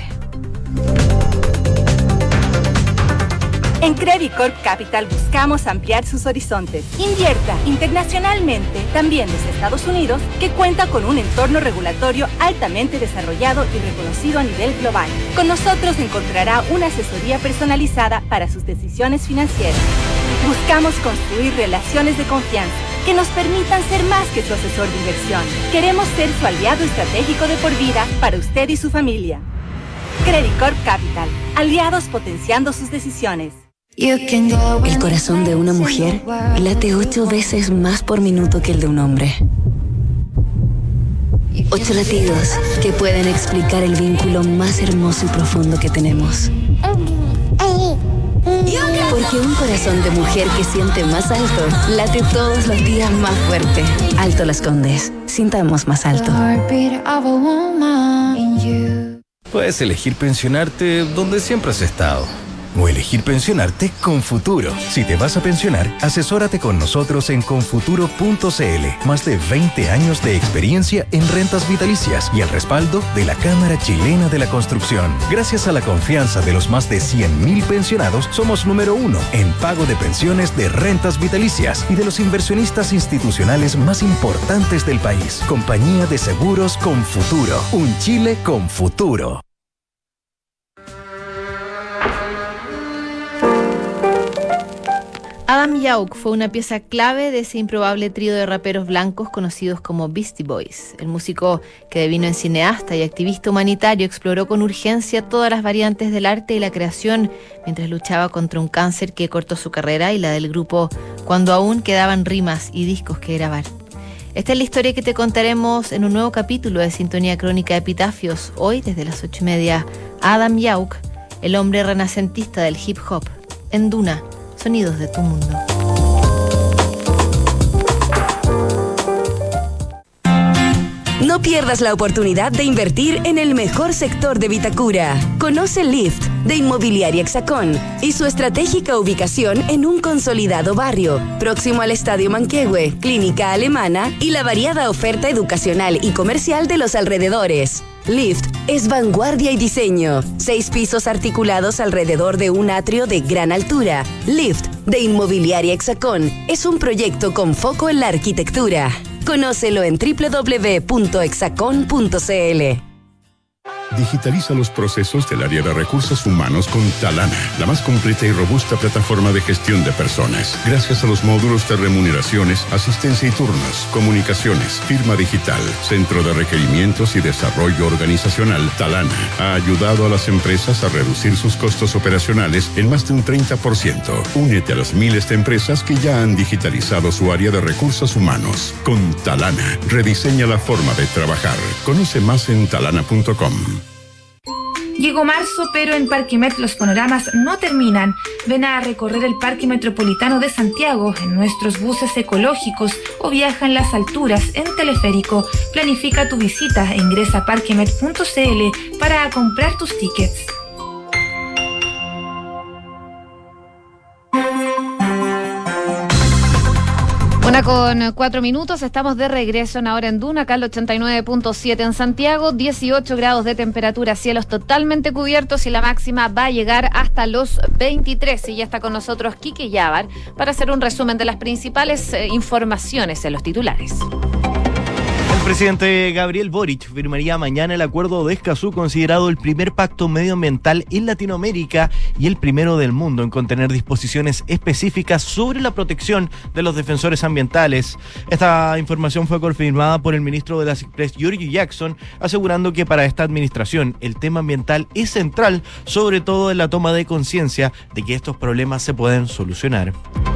O: En Credit Corp Capital buscamos ampliar sus horizontes. Invierta internacionalmente, también desde Estados Unidos, que cuenta con un entorno regulatorio altamente desarrollado y reconocido a nivel global. Con nosotros encontrará una asesoría personalizada para sus decisiones financieras. Buscamos construir relaciones de confianza que nos permitan ser más que su asesor de inversión. Queremos ser su aliado estratégico de por vida para usted y su familia. Credit Corp Capital, aliados potenciando sus decisiones.
F: El corazón de una mujer late ocho veces más por minuto que el de un hombre. Ocho latidos que pueden explicar el vínculo más hermoso y profundo que tenemos. Porque un corazón de mujer que siente más alto late todos los días más fuerte. Alto Las Condes. Sintamos más alto.
P: Puedes elegir pensionarte donde siempre has estado. O elegir pensionarte con Futuro. Si te vas a pensionar, asesórate con nosotros en confuturo punto c l. Más de veinte años de experiencia en rentas vitalicias y el respaldo de la Cámara Chilena de la Construcción. Gracias a la confianza de los más de cien mil pensionados, somos número uno en pago de pensiones de rentas vitalicias y de los inversionistas institucionales más importantes del país. Compañía de Seguros con Futuro. Un Chile con futuro.
N: Adam Yauch fue una pieza clave de ese improbable trío de raperos blancos conocidos como Beastie Boys. El músico, que devino en cineasta y activista humanitario, exploró con urgencia todas las variantes del arte y la creación mientras luchaba contra un cáncer que cortó su carrera y la del grupo cuando aún quedaban rimas y discos que grabar. Esta es la historia que te contaremos en un nuevo capítulo de Sintonía Crónica de Epitafios. Hoy, desde las ocho y media, Adam Yauch, el hombre renacentista del hip hop, en Duna. Sonidos de tu mundo.
J: No pierdas la oportunidad de invertir en el mejor sector de Vitacura. Conoce Lift de Inmobiliaria Hexacón y su estratégica ubicación en un consolidado barrio, próximo al Estadio Manquehue, Clínica Alemana y la variada oferta educacional y comercial de los alrededores. Lift es vanguardia y diseño. Seis pisos articulados alrededor de un atrio de gran altura. Lift de Inmobiliaria Hexacón es un proyecto con foco en la arquitectura. Conócelo en doble u doble u doble u punto hexacón punto c l.
M: Digitaliza los procesos del área de recursos humanos con Talana, la más completa y robusta plataforma de gestión de personas. Gracias a los módulos de remuneraciones, asistencia y turnos, comunicaciones, firma digital, centro de requerimientos y desarrollo organizacional, Talana ha ayudado a las empresas a reducir sus costos operacionales en más de un treinta por ciento. Únete a las miles de empresas que ya han digitalizado su área de recursos humanos. Con Talana, rediseña la forma de trabajar. Conoce más en talana punto com.
Q: Llegó marzo, pero en Parquimet los panoramas no terminan. Ven a recorrer el Parque Metropolitano de Santiago en nuestros buses ecológicos o viaja en las alturas en teleférico. Planifica tu visita e ingresa a parquemet punto c l para comprar tus tickets.
B: Una con cuatro minutos, estamos de regreso en Ahora en Duna, acá el ochenta y nueve punto siete en Santiago, dieciocho grados de temperatura, cielos totalmente cubiertos y la máxima va a llegar hasta los veintitrés. Y ya está con nosotros Quique Yávar para hacer un resumen de las principales eh, informaciones en los titulares.
E: El presidente Gabriel Boric firmaría mañana el acuerdo de Escazú, considerado el primer pacto medioambiental en Latinoamérica y el primero del mundo en contener disposiciones específicas sobre la protección de los defensores ambientales. Esta información fue confirmada por el ministro de las Express, Giorgio Jackson, asegurando que para esta administración el tema ambiental es central, sobre todo en la toma de conciencia de que estos problemas se pueden solucionar.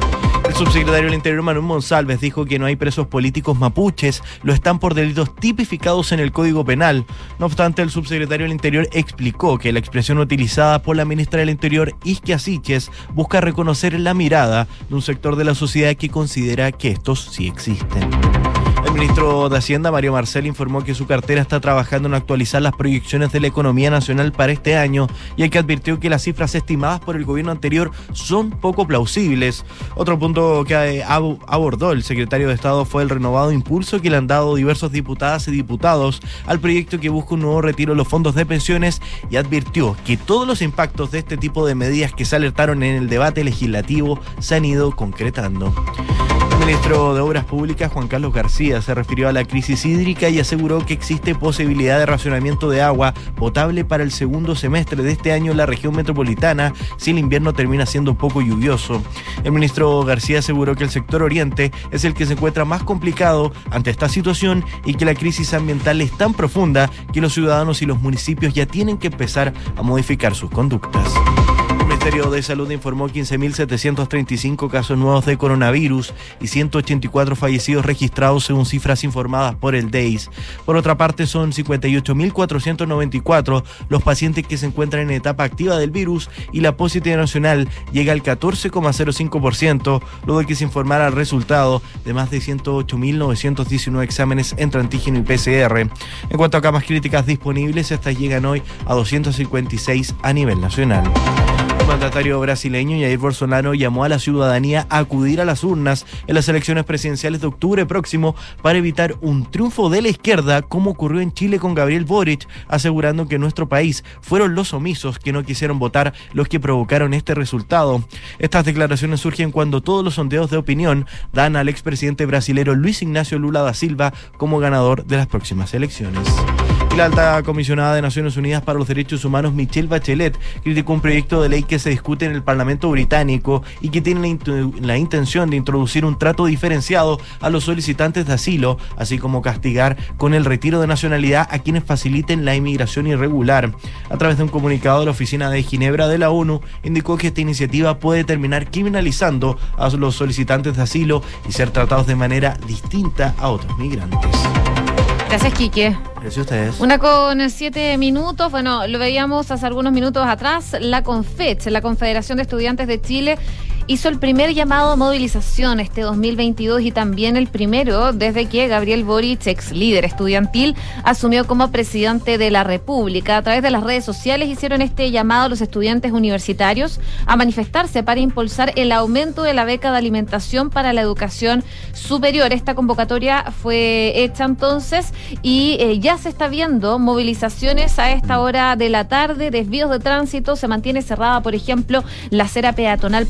E: El subsecretario del Interior, Manuel Monsalves, dijo que no hay presos políticos mapuches, lo están por delitos tipificados en el Código Penal. No obstante, el subsecretario del Interior explicó que la expresión utilizada por la ministra del Interior, Isquia Siches, busca reconocer la mirada de un sector de la sociedad que considera que estos sí existen. El ministro de Hacienda, Mario Marcel, informó que su cartera está trabajando en actualizar las proyecciones de la economía nacional para este año, y el que advirtió que las cifras estimadas por el gobierno anterior son poco plausibles. Otro punto que abordó el secretario de Estado fue el renovado impulso que le han dado diversos diputadas y diputados al proyecto que busca un nuevo retiro de los fondos de pensiones, y advirtió que todos los impactos de este tipo de medidas que se alertaron en el debate legislativo se han ido concretando. El ministro de Obras Públicas, Juan Carlos García, se refirió a la crisis hídrica y aseguró que existe posibilidad de racionamiento de agua potable para el segundo semestre de este año en la región metropolitana si el invierno termina siendo poco lluvioso. El ministro García aseguró que el sector oriente es el que se encuentra más complicado ante esta situación y que la crisis ambiental es tan profunda que los ciudadanos y los municipios ya tienen que empezar a modificar sus conductas. El Ministerio de Salud informó quince mil setecientos treinta y cinco casos nuevos de coronavirus y ciento ochenta y cuatro fallecidos registrados según cifras informadas por el D E I S. Por otra parte, son cincuenta y ocho mil cuatrocientos noventa y cuatro los pacientes que se encuentran en etapa activa del virus y la positividad nacional llega al catorce coma cero cinco por ciento, luego de que se informara el resultado de más de ciento ocho mil novecientos diecinueve exámenes entre antígeno y P C R. En cuanto a camas críticas disponibles, estas llegan hoy a doscientos cincuenta y seis a nivel nacional. El mandatario brasileño Jair Bolsonaro llamó a la ciudadanía a acudir a las urnas en las elecciones presidenciales de octubre próximo para evitar un triunfo de la izquierda como ocurrió en Chile con Gabriel Boric, asegurando que en nuestro país fueron los omisos que no quisieron votar los que provocaron este resultado. Estas declaraciones surgen cuando todos los sondeos de opinión dan al expresidente brasilero Luis Ignacio Lula da Silva como ganador de las próximas elecciones. Y la alta comisionada de Naciones Unidas para los Derechos Humanos, Michelle Bachelet, criticó un proyecto de ley que se discute en el Parlamento británico y que tiene la, int- la intención de introducir un trato diferenciado a los solicitantes de asilo, así como castigar con el retiro de nacionalidad a quienes faciliten la inmigración irregular. A través de un comunicado, la Oficina de Ginebra de la ONU indicó que esta iniciativa puede terminar criminalizando a los solicitantes de asilo y ser tratados de manera distinta a otros migrantes.
B: Gracias, Quique.
E: Gracias a ustedes.
B: Una con siete minutos. Bueno, lo veíamos hace algunos minutos atrás. La CONFECH, la Confederación de Estudiantes de Chile, hizo el primer llamado a movilización este dos mil veintidós y también el primero desde que Gabriel Boric, ex líder estudiantil, asumió como presidente de la República. A través de las redes sociales hicieron este llamado a los estudiantes universitarios a manifestarse para impulsar el aumento de la beca de alimentación para la educación superior. Esta convocatoria fue hecha entonces y eh, ya se está viendo movilizaciones a esta hora de la tarde, desvíos de tránsito, se mantiene cerrada, por ejemplo, la acera peatonal poniente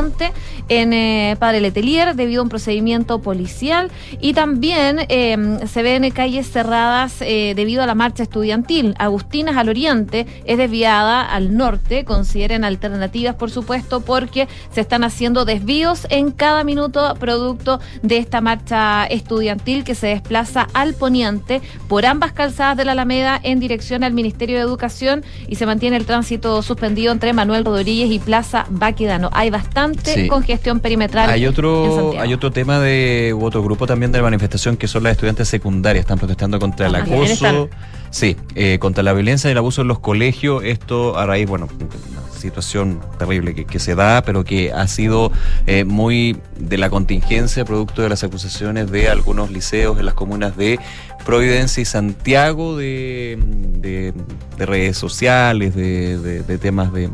B: estudiante en eh, Padre Letelier debido a un procedimiento policial, y también eh, se ven calles cerradas eh, debido a la marcha estudiantil. Agustinas al oriente es desviada al norte. Consideren alternativas, por supuesto, porque se están haciendo desvíos en cada minuto producto de esta marcha estudiantil que se desplaza al poniente por ambas calzadas de la Alameda en dirección al Ministerio de Educación, y se mantiene el tránsito suspendido entre Manuel Rodríguez y Plaza Baquedano. Hay bastante sí. congestión perimetral.
D: Hay otro, hay otro tema de u otro grupo también de la manifestación que son las estudiantes secundarias. Están protestando contra el acoso, sí, eh, contra la violencia y el abuso en los colegios. Esto a raíz, bueno, una situación terrible que, que se da, pero que ha sido eh, muy de la contingencia, producto de las acusaciones de algunos liceos en las comunas de Providencia y Santiago, de, de, de redes sociales, de, de, de temas de,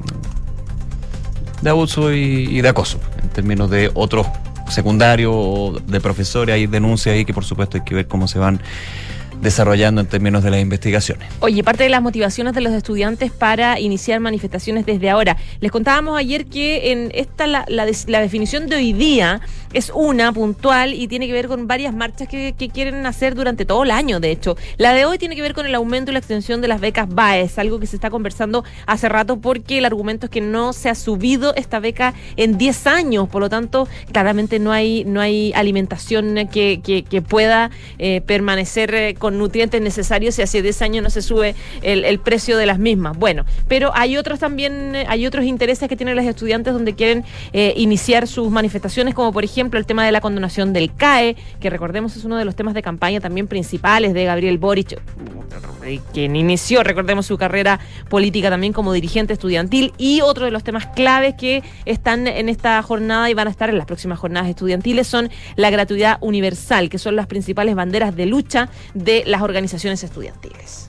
D: de abuso y, y de acoso, en términos de otros secundarios o de profesores. Hay denuncias ahí que por supuesto hay que ver cómo se van desarrollando en términos de las investigaciones.
C: Oye, parte de las motivaciones de los estudiantes para iniciar manifestaciones desde ahora. Les contábamos ayer que en esta la, la, la definición de hoy día es una puntual y tiene que ver con varias marchas que, que quieren hacer durante todo el año, de hecho. La de hoy tiene que ver con el aumento y la extensión de las becas BAES, algo que se está conversando hace rato porque el argumento es que no se ha subido esta beca en diez años, por lo tanto, claramente no hay no hay alimentación que, que, que pueda eh, permanecer eh, con nutrientes necesarios si hace diez años no se sube el, el precio de las mismas. Bueno, pero hay otros también, hay otros intereses que tienen los estudiantes donde quieren eh, iniciar sus manifestaciones, como por ejemplo el tema de la condonación del C A E, que recordemos es uno de los temas de campaña también principales de Gabriel Boric, quien inició, recordemos, su carrera política también como dirigente estudiantil, y otro de los temas claves que están en esta jornada y van a estar en las próximas jornadas estudiantiles son la gratuidad universal, que son las principales banderas de lucha de las organizaciones estudiantiles.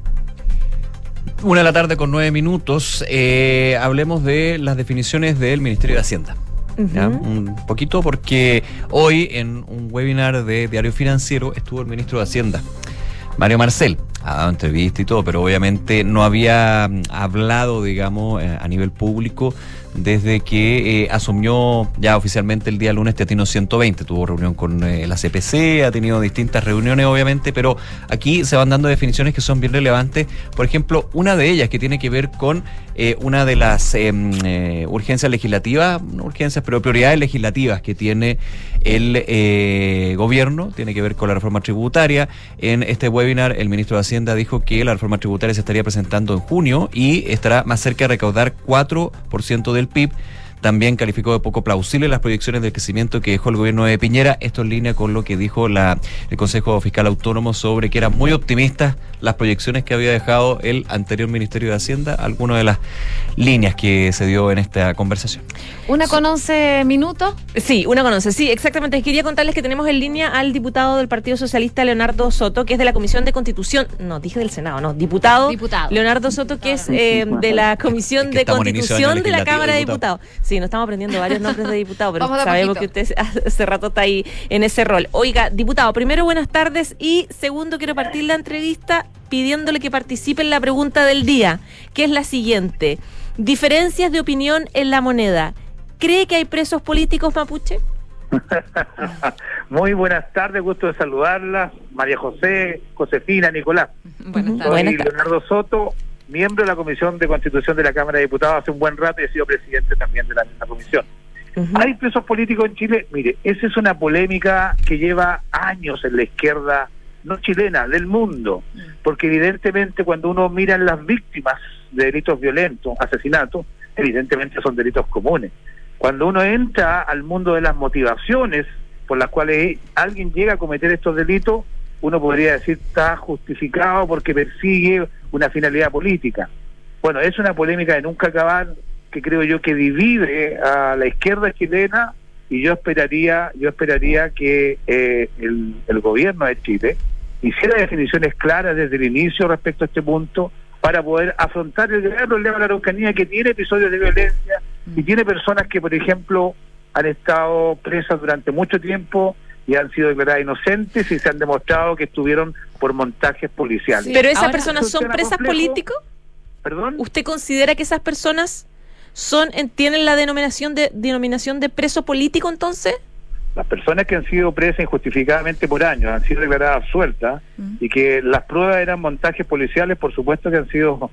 D: Una de la tarde con nueve minutos. Eh, hablemos de las definiciones del Ministerio de Hacienda. Uh-huh. ¿Ya? Un poquito porque hoy en un webinar de Diario Financiero estuvo el ministro de Hacienda, Mario Marcel. Ha dado entrevista y todo, pero obviamente no había hablado, digamos, eh, a nivel público desde que eh, asumió ya oficialmente el día lunes Teatino ciento veinte. Tuvo reunión con eh, la C P C, ha tenido distintas reuniones, obviamente, pero aquí se van dando definiciones que son bien relevantes. Por ejemplo, una de ellas que tiene que ver con eh, una de las eh, eh, urgencias legislativas, no urgencias, pero prioridades legislativas que tiene el eh, gobierno, tiene que ver con la reforma tributaria. En este webinar, el ministro de Hacienda dijo que la reforma tributaria se estaría presentando en junio y estará más cerca de recaudar cuatro por ciento del P I B. También calificó de poco plausible las proyecciones de crecimiento que dejó el gobierno de Piñera. Esto en línea con lo que dijo la, el Consejo Fiscal Autónomo sobre que eran muy optimistas las proyecciones que había dejado el anterior Ministerio de Hacienda. Algunas de las líneas que se dio en esta conversación.
B: ¿Una con once minutos?
C: Sí, una con once. Sí, exactamente. Quería contarles que tenemos en línea al diputado del Partido Socialista, Leonardo Soto, que es de la Comisión de Constitución. No, dije del Senado, no. Diputado, diputado. Leonardo Soto, que es eh, de la Comisión de Constitución de la Cámara de Diputados. Sí, nos estamos aprendiendo varios nombres de diputados, pero sabemos que usted hace rato está ahí en ese rol. Oiga, diputado, primero buenas tardes y segundo quiero partir la entrevista pidiéndole que participe en la pregunta del día, que es la siguiente. Diferencias de opinión en la moneda. ¿Cree que hay presos políticos mapuche?
R: Muy buenas tardes, gusto de saludarla, María José, Josefina, Nicolás.
B: Buenas tardes.
R: Soy Leonardo Soto, miembro de la Comisión de Constitución de la Cámara de Diputados hace un buen rato y he sido presidente también de la misma comisión. Uh-huh. ¿Hay presos políticos en Chile? Mire, esa es una polémica que lleva años en la izquierda, no chilena, del mundo, porque evidentemente cuando uno mira en las víctimas de delitos violentos, asesinatos, evidentemente son delitos comunes. Cuando uno entra al mundo de las motivaciones por las cuales alguien llega a cometer estos delitos, uno podría decir está justificado porque persigue una finalidad política. Bueno, es una polémica de nunca acabar que creo yo que divide a la izquierda chilena y yo esperaría yo esperaría que eh, el, el gobierno de Chile hiciera definiciones claras desde el inicio respecto a este punto para poder afrontar el gran problema de la Araucanía, que tiene episodios de violencia y tiene personas que, por ejemplo, han estado presas durante mucho tiempo y han sido declaradas inocentes y se han demostrado que estuvieron por montajes policiales.
C: Sí. ¿Pero esas Ahora, personas son presas políticos?
R: ¿Perdón?
C: ¿Usted considera que esas personas son tienen la denominación de denominación de preso político entonces?
R: Las personas que han sido presas injustificadamente por años, han sido declaradas absueltas, mm. y que las pruebas eran montajes policiales, por supuesto que han sido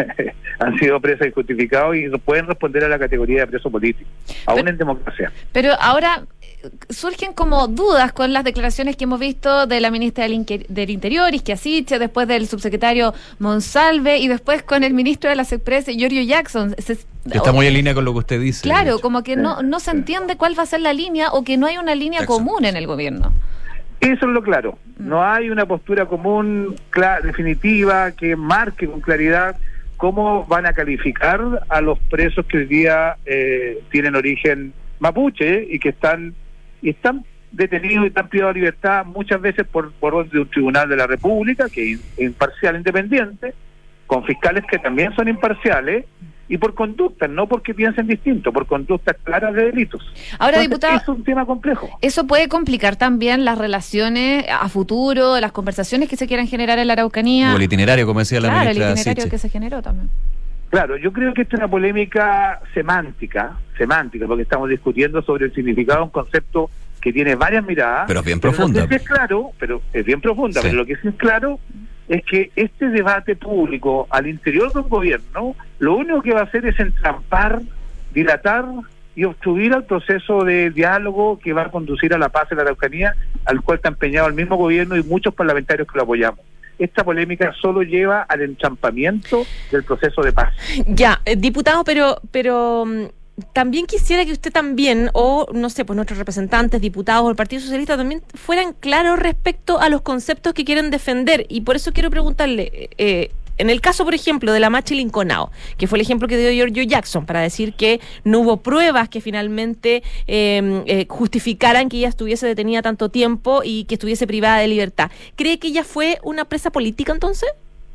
R: han sido presas injustificados y no pueden responder a la categoría de preso político, aún pero, en democracia.
B: Pero ahora surgen como dudas con las declaraciones que hemos visto de la ministra del, Inque- del Interior, Isquia Siche, después del subsecretario Monsalve y después con el ministro de las Expresas, Giorgio Jackson. Se,
D: Está muy en línea con lo que usted dice.
B: Claro, como que no, no se entiende cuál va a ser la línea o que no hay una línea Jackson. común en el gobierno.
R: Eso es lo claro. No hay una postura común, clara, definitiva, que marque con claridad cómo van a calificar a los presos que hoy día eh, tienen origen mapuche y que están y están detenidos y están privados de libertad muchas veces por, por orden de un tribunal de la República que es imparcial, independiente, con fiscales que también son imparciales y por conductas, no porque piensen distinto, por conductas claras de delitos.
B: Ahora,
R: Entonces,
B: diputado,
R: es un tema complejo.
B: Eso puede complicar también las relaciones a futuro, las conversaciones que se quieran generar en la Araucanía.
D: O el itinerario, como decía la
B: claro,
D: ministra
B: el itinerario
D: Siche.
B: que se generó también.
R: Claro, yo creo que esta es una polémica semántica, semántica, porque estamos discutiendo sobre el significado de un concepto que tiene varias miradas.
D: Pero es bien
R: pero
D: profunda.
R: Lo que sí es claro, pero es bien profunda, sí. Pero lo que sí es claro es que este debate público al interior de un gobierno, lo único que va a hacer es entrampar, dilatar y obstruir al proceso de diálogo que va a conducir a la paz en la Araucanía, al cual está empeñado el mismo gobierno y muchos parlamentarios que lo apoyamos. Esta polémica solo lleva al entrampamiento del proceso de paz.
C: Ya, eh, diputado, pero pero también quisiera que usted también, o no sé, pues nuestros representantes, diputados o el Partido Socialista también fueran claros respecto a los conceptos que quieren defender. Y por eso quiero preguntarle, eh, en el caso, por ejemplo, de la Machi Linconao, que fue el ejemplo que dio Giorgio Jackson, para decir que no hubo pruebas que finalmente eh, eh, justificaran que ella estuviese detenida tanto tiempo y que estuviese privada de libertad. ¿Cree que ella fue una presa política entonces?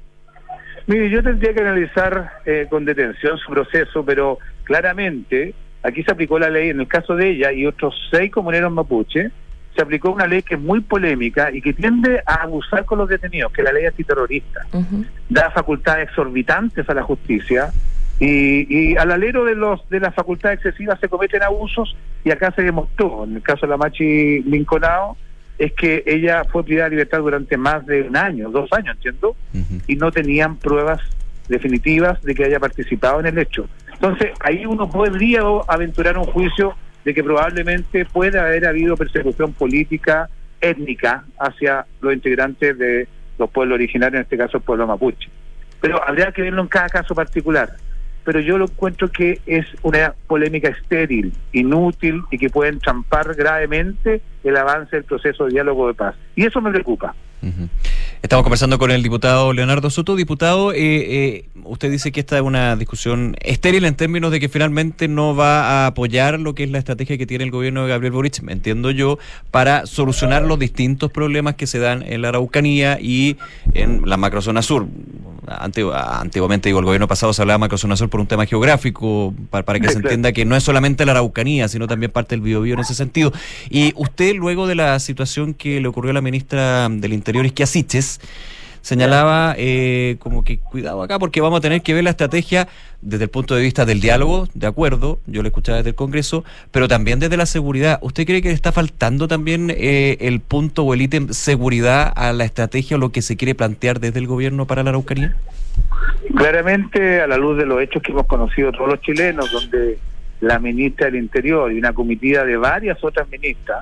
R: Mire, yo tendría que analizar eh, con detención su proceso, pero claramente aquí se aplicó la ley en el caso de ella y otros seis comuneros mapuche. Se aplicó una ley que es muy polémica y que tiende a abusar con los detenidos, que es la ley antiterrorista. Uh-huh. Da facultades exorbitantes a la justicia y, y al alero de los de las facultades excesivas se cometen abusos y acá se demostró, en el caso de la Machi Linconao, es que ella fue privada de libertad durante más de un año, dos años, entiendo, uh-huh. y no tenían pruebas definitivas de que haya participado en el hecho. Entonces, ahí uno podría aventurar un juicio de que probablemente puede haber habido persecución política, étnica, hacia los integrantes de los pueblos originarios, en este caso el pueblo mapuche. Pero habría que verlo en cada caso particular. Pero yo lo encuentro que es una polémica estéril, inútil y que puede entrampar gravemente el avance del proceso de diálogo de paz. Y eso me preocupa.
D: Uh-huh. Estamos conversando con el diputado Leonardo Soto. Diputado, eh, eh, usted dice que esta es una discusión estéril en términos de que finalmente no va a apoyar lo que es la estrategia que tiene el gobierno de Gabriel Boric, me entiendo yo, para solucionar los distintos problemas que se dan en la Araucanía y en la macrozona sur. Antigu- antiguamente, digo, el gobierno pasado se hablaba de macrozona sur por un tema geográfico, para, para que sí, se claro. entienda que no es solamente la Araucanía, sino también parte del Biobío en ese sentido. Y usted, luego de la situación que le ocurrió a la ministra del Interior, Isquia Siches, señalaba eh, como que cuidado acá porque vamos a tener que ver la estrategia desde el punto de vista del diálogo, de acuerdo, yo lo escuchaba desde el Congreso, pero también desde la seguridad. ¿Usted cree que le está faltando también eh, el punto o el ítem seguridad a la estrategia o lo que se quiere plantear desde el gobierno para la Araucanía?
R: Claramente, a la luz de los hechos que hemos conocido todos los chilenos, donde la ministra del Interior y una comitiva de varias otras ministras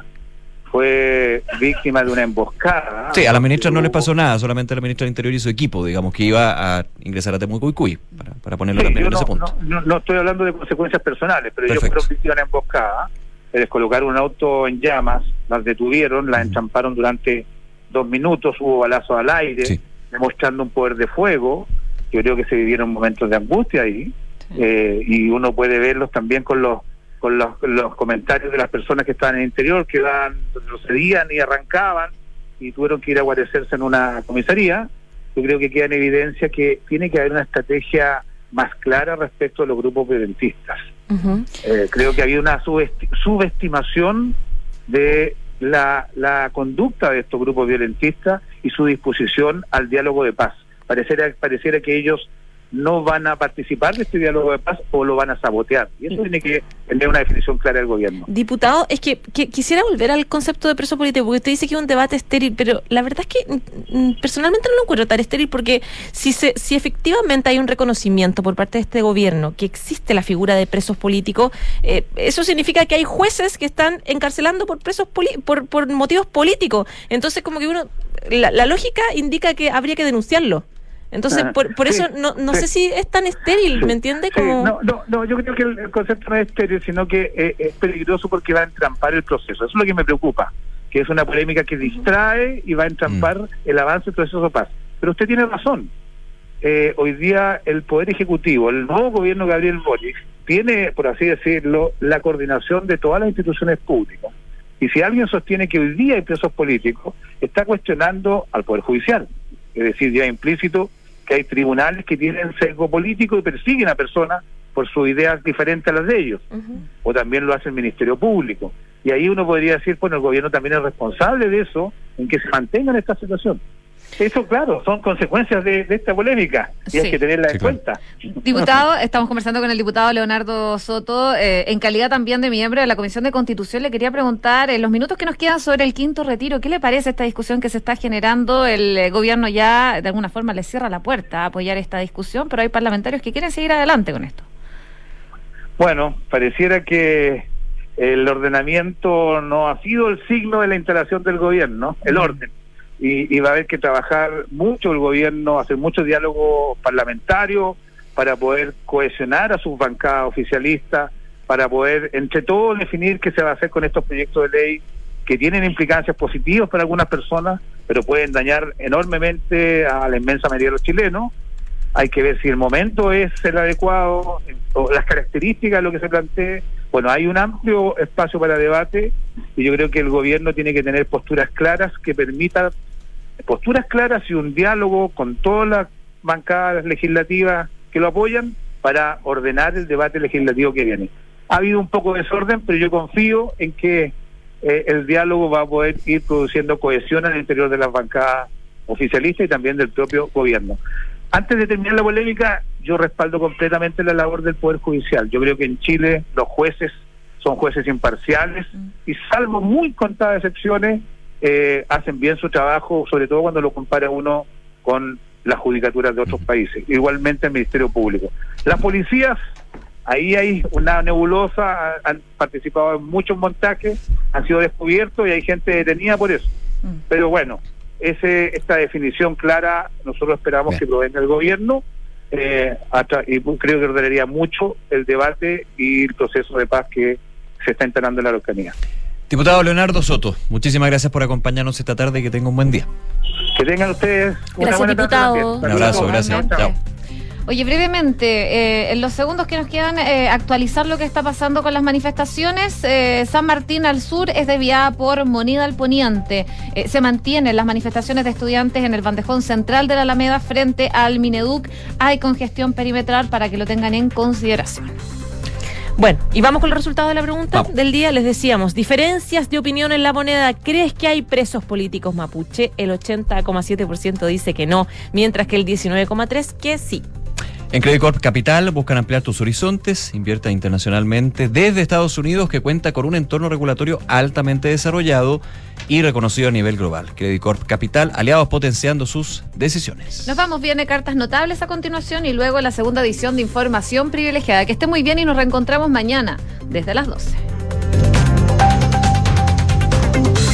R: fue víctima de una emboscada.
D: Sí, a la ministra no le pasó nada, solamente a la ministra del Interior y su equipo, digamos, que iba a ingresar a Temuco-Cuy, para, para ponerlo sí, también en
R: no,
D: ese punto.
R: No, no, no estoy hablando de consecuencias personales, pero Perfecto. ellos fueron víctimas de una emboscada, les colocaron un auto en llamas, las detuvieron, las enchamparon durante dos minutos, hubo balazos al aire, sí. demostrando un poder de fuego. Yo creo que se vivieron momentos de angustia ahí, sí. eh, y uno puede verlos también con los con los, los comentarios de las personas que estaban en el interior, que dan, retrocedían y arrancaban y tuvieron que ir a guarecerse en una comisaría. Yo creo que queda en evidencia que tiene que haber una estrategia más clara respecto a los grupos violentistas. Uh-huh. Eh, creo que había una subesti- subestimación de la, la conducta de estos grupos violentistas y su disposición al diálogo de paz. Pareciera, pareciera que ellos no van a participar de este diálogo de paz o lo van a sabotear. Y eso tiene que tener una definición clara del gobierno.
C: Diputado, es que, que quisiera volver al concepto de preso político, porque usted dice que es un debate estéril, pero la verdad es que mm, personalmente no lo encuentro tan estéril, porque si se, si efectivamente hay un reconocimiento por parte de este gobierno que existe la figura de presos políticos, eh, eso significa que hay jueces que están encarcelando por presos poli- por, por motivos políticos. Entonces, como que uno, la, la lógica indica que habría que denunciarlo. Entonces,
R: Ah,
C: por, por
R: sí,
C: eso no, no
R: sí.
C: sé si es tan estéril, ¿me entiende?
R: Sí,
C: Como...
R: no, no, no, yo creo que el, el concepto no es estéril, sino que eh, es peligroso porque va a entrampar el proceso. Eso es lo que me preocupa, que es una polémica que distrae y va a entrampar mm. el avance del proceso de paz. Pero usted tiene razón. Eh, hoy día el Poder Ejecutivo, el nuevo gobierno de Gabriel Boric, tiene, por así decirlo, la coordinación de todas las instituciones públicas. Y si alguien sostiene que hoy día hay presos políticos, está cuestionando al Poder Judicial. Es decir, ya implícito que hay tribunales que tienen sesgo político y persiguen a personas por sus ideas diferentes a las de ellos. Uh-huh. O también lo hace el Ministerio Público. Y ahí uno podría decir, bueno, el gobierno también es responsable de eso, en que se mantenga en esta situación. Eso, claro, son consecuencias de, de esta polémica y sí. hay que tenerla en sí, cuenta.
B: Diputado, estamos conversando con el diputado Leonardo Soto, eh, en calidad también de miembro de la Comisión de Constitución. Le quería preguntar, en los minutos que nos quedan sobre el quinto retiro, ¿qué le parece esta discusión que se está generando? El eh, gobierno ya, de alguna forma, le cierra la puerta a apoyar esta discusión, pero hay parlamentarios que quieren seguir adelante con esto.
R: Bueno, pareciera que el ordenamiento no ha sido el signo de la instalación del gobierno, el orden. Y, y va a haber que trabajar mucho el gobierno, hacer mucho diálogo parlamentario para poder cohesionar a sus bancadas oficialistas, para poder entre todos definir qué se va a hacer con estos proyectos de ley que tienen implicancias positivas para algunas personas, pero pueden dañar enormemente a la inmensa mayoría de los chilenos. Hay que ver si el momento es el adecuado, o las características de lo que se plantee. Bueno, hay un amplio espacio para debate y yo creo que el gobierno tiene que tener posturas claras que permitan posturas claras y un diálogo con todas las bancadas legislativas que lo apoyan para ordenar el debate legislativo que viene. Ha habido un poco de desorden, pero yo confío en que eh, el diálogo va a poder ir produciendo cohesión en el interior de las bancadas oficialistas y también del propio gobierno. Antes de terminar la polémica, yo respaldo completamente la labor del Poder Judicial. Yo creo que en Chile los jueces son jueces imparciales y salvo muy contadas excepciones, eh, hacen bien su trabajo, sobre todo cuando lo compara uno con las judicaturas de otros países. Igualmente el Ministerio Público. Las policías, ahí hay una nebulosa, han participado en muchos montajes, han sido descubiertos y hay gente detenida por eso. Pero bueno, ese esta definición clara nosotros esperamos bien. que provenga del gobierno eh, hasta, y creo que ordenaría mucho el debate y el proceso de paz que se está instalando en la Araucanía.
D: Diputado Leonardo Soto, muchísimas gracias por acompañarnos esta tarde y que tenga un buen día.
R: Que tengan ustedes una
B: gracias,
R: buena
B: diputado.
R: tarde.
D: Un abrazo, gracias. Chao.
B: Oye, brevemente, eh, en los segundos que nos quedan, eh, actualizar lo que está pasando con las manifestaciones. Eh, San Martín al sur es desviada por Moneda al poniente. Eh, se mantienen las manifestaciones de estudiantes en el bandejón central de la Alameda frente al Mineduc. Hay congestión perimetral para que lo tengan en consideración.
C: Bueno, y vamos con los resultados de la pregunta
D: vamos.
C: del día. Les decíamos, diferencias de opinión en La Moneda. ¿Crees que hay presos políticos mapuche? El ochenta coma siete por ciento dice que no, mientras que el diecinueve coma tres por ciento que sí.
D: En Credit Corp Capital buscan ampliar tus horizontes, invierta internacionalmente desde Estados Unidos, que cuenta con un entorno regulatorio altamente desarrollado y reconocido a nivel global. Credit Corp Capital, aliados potenciando sus decisiones.
B: Nos vamos, viene Cartas Notables a continuación y luego la segunda edición de Información Privilegiada. Que esté muy bien y nos reencontramos mañana desde las doce.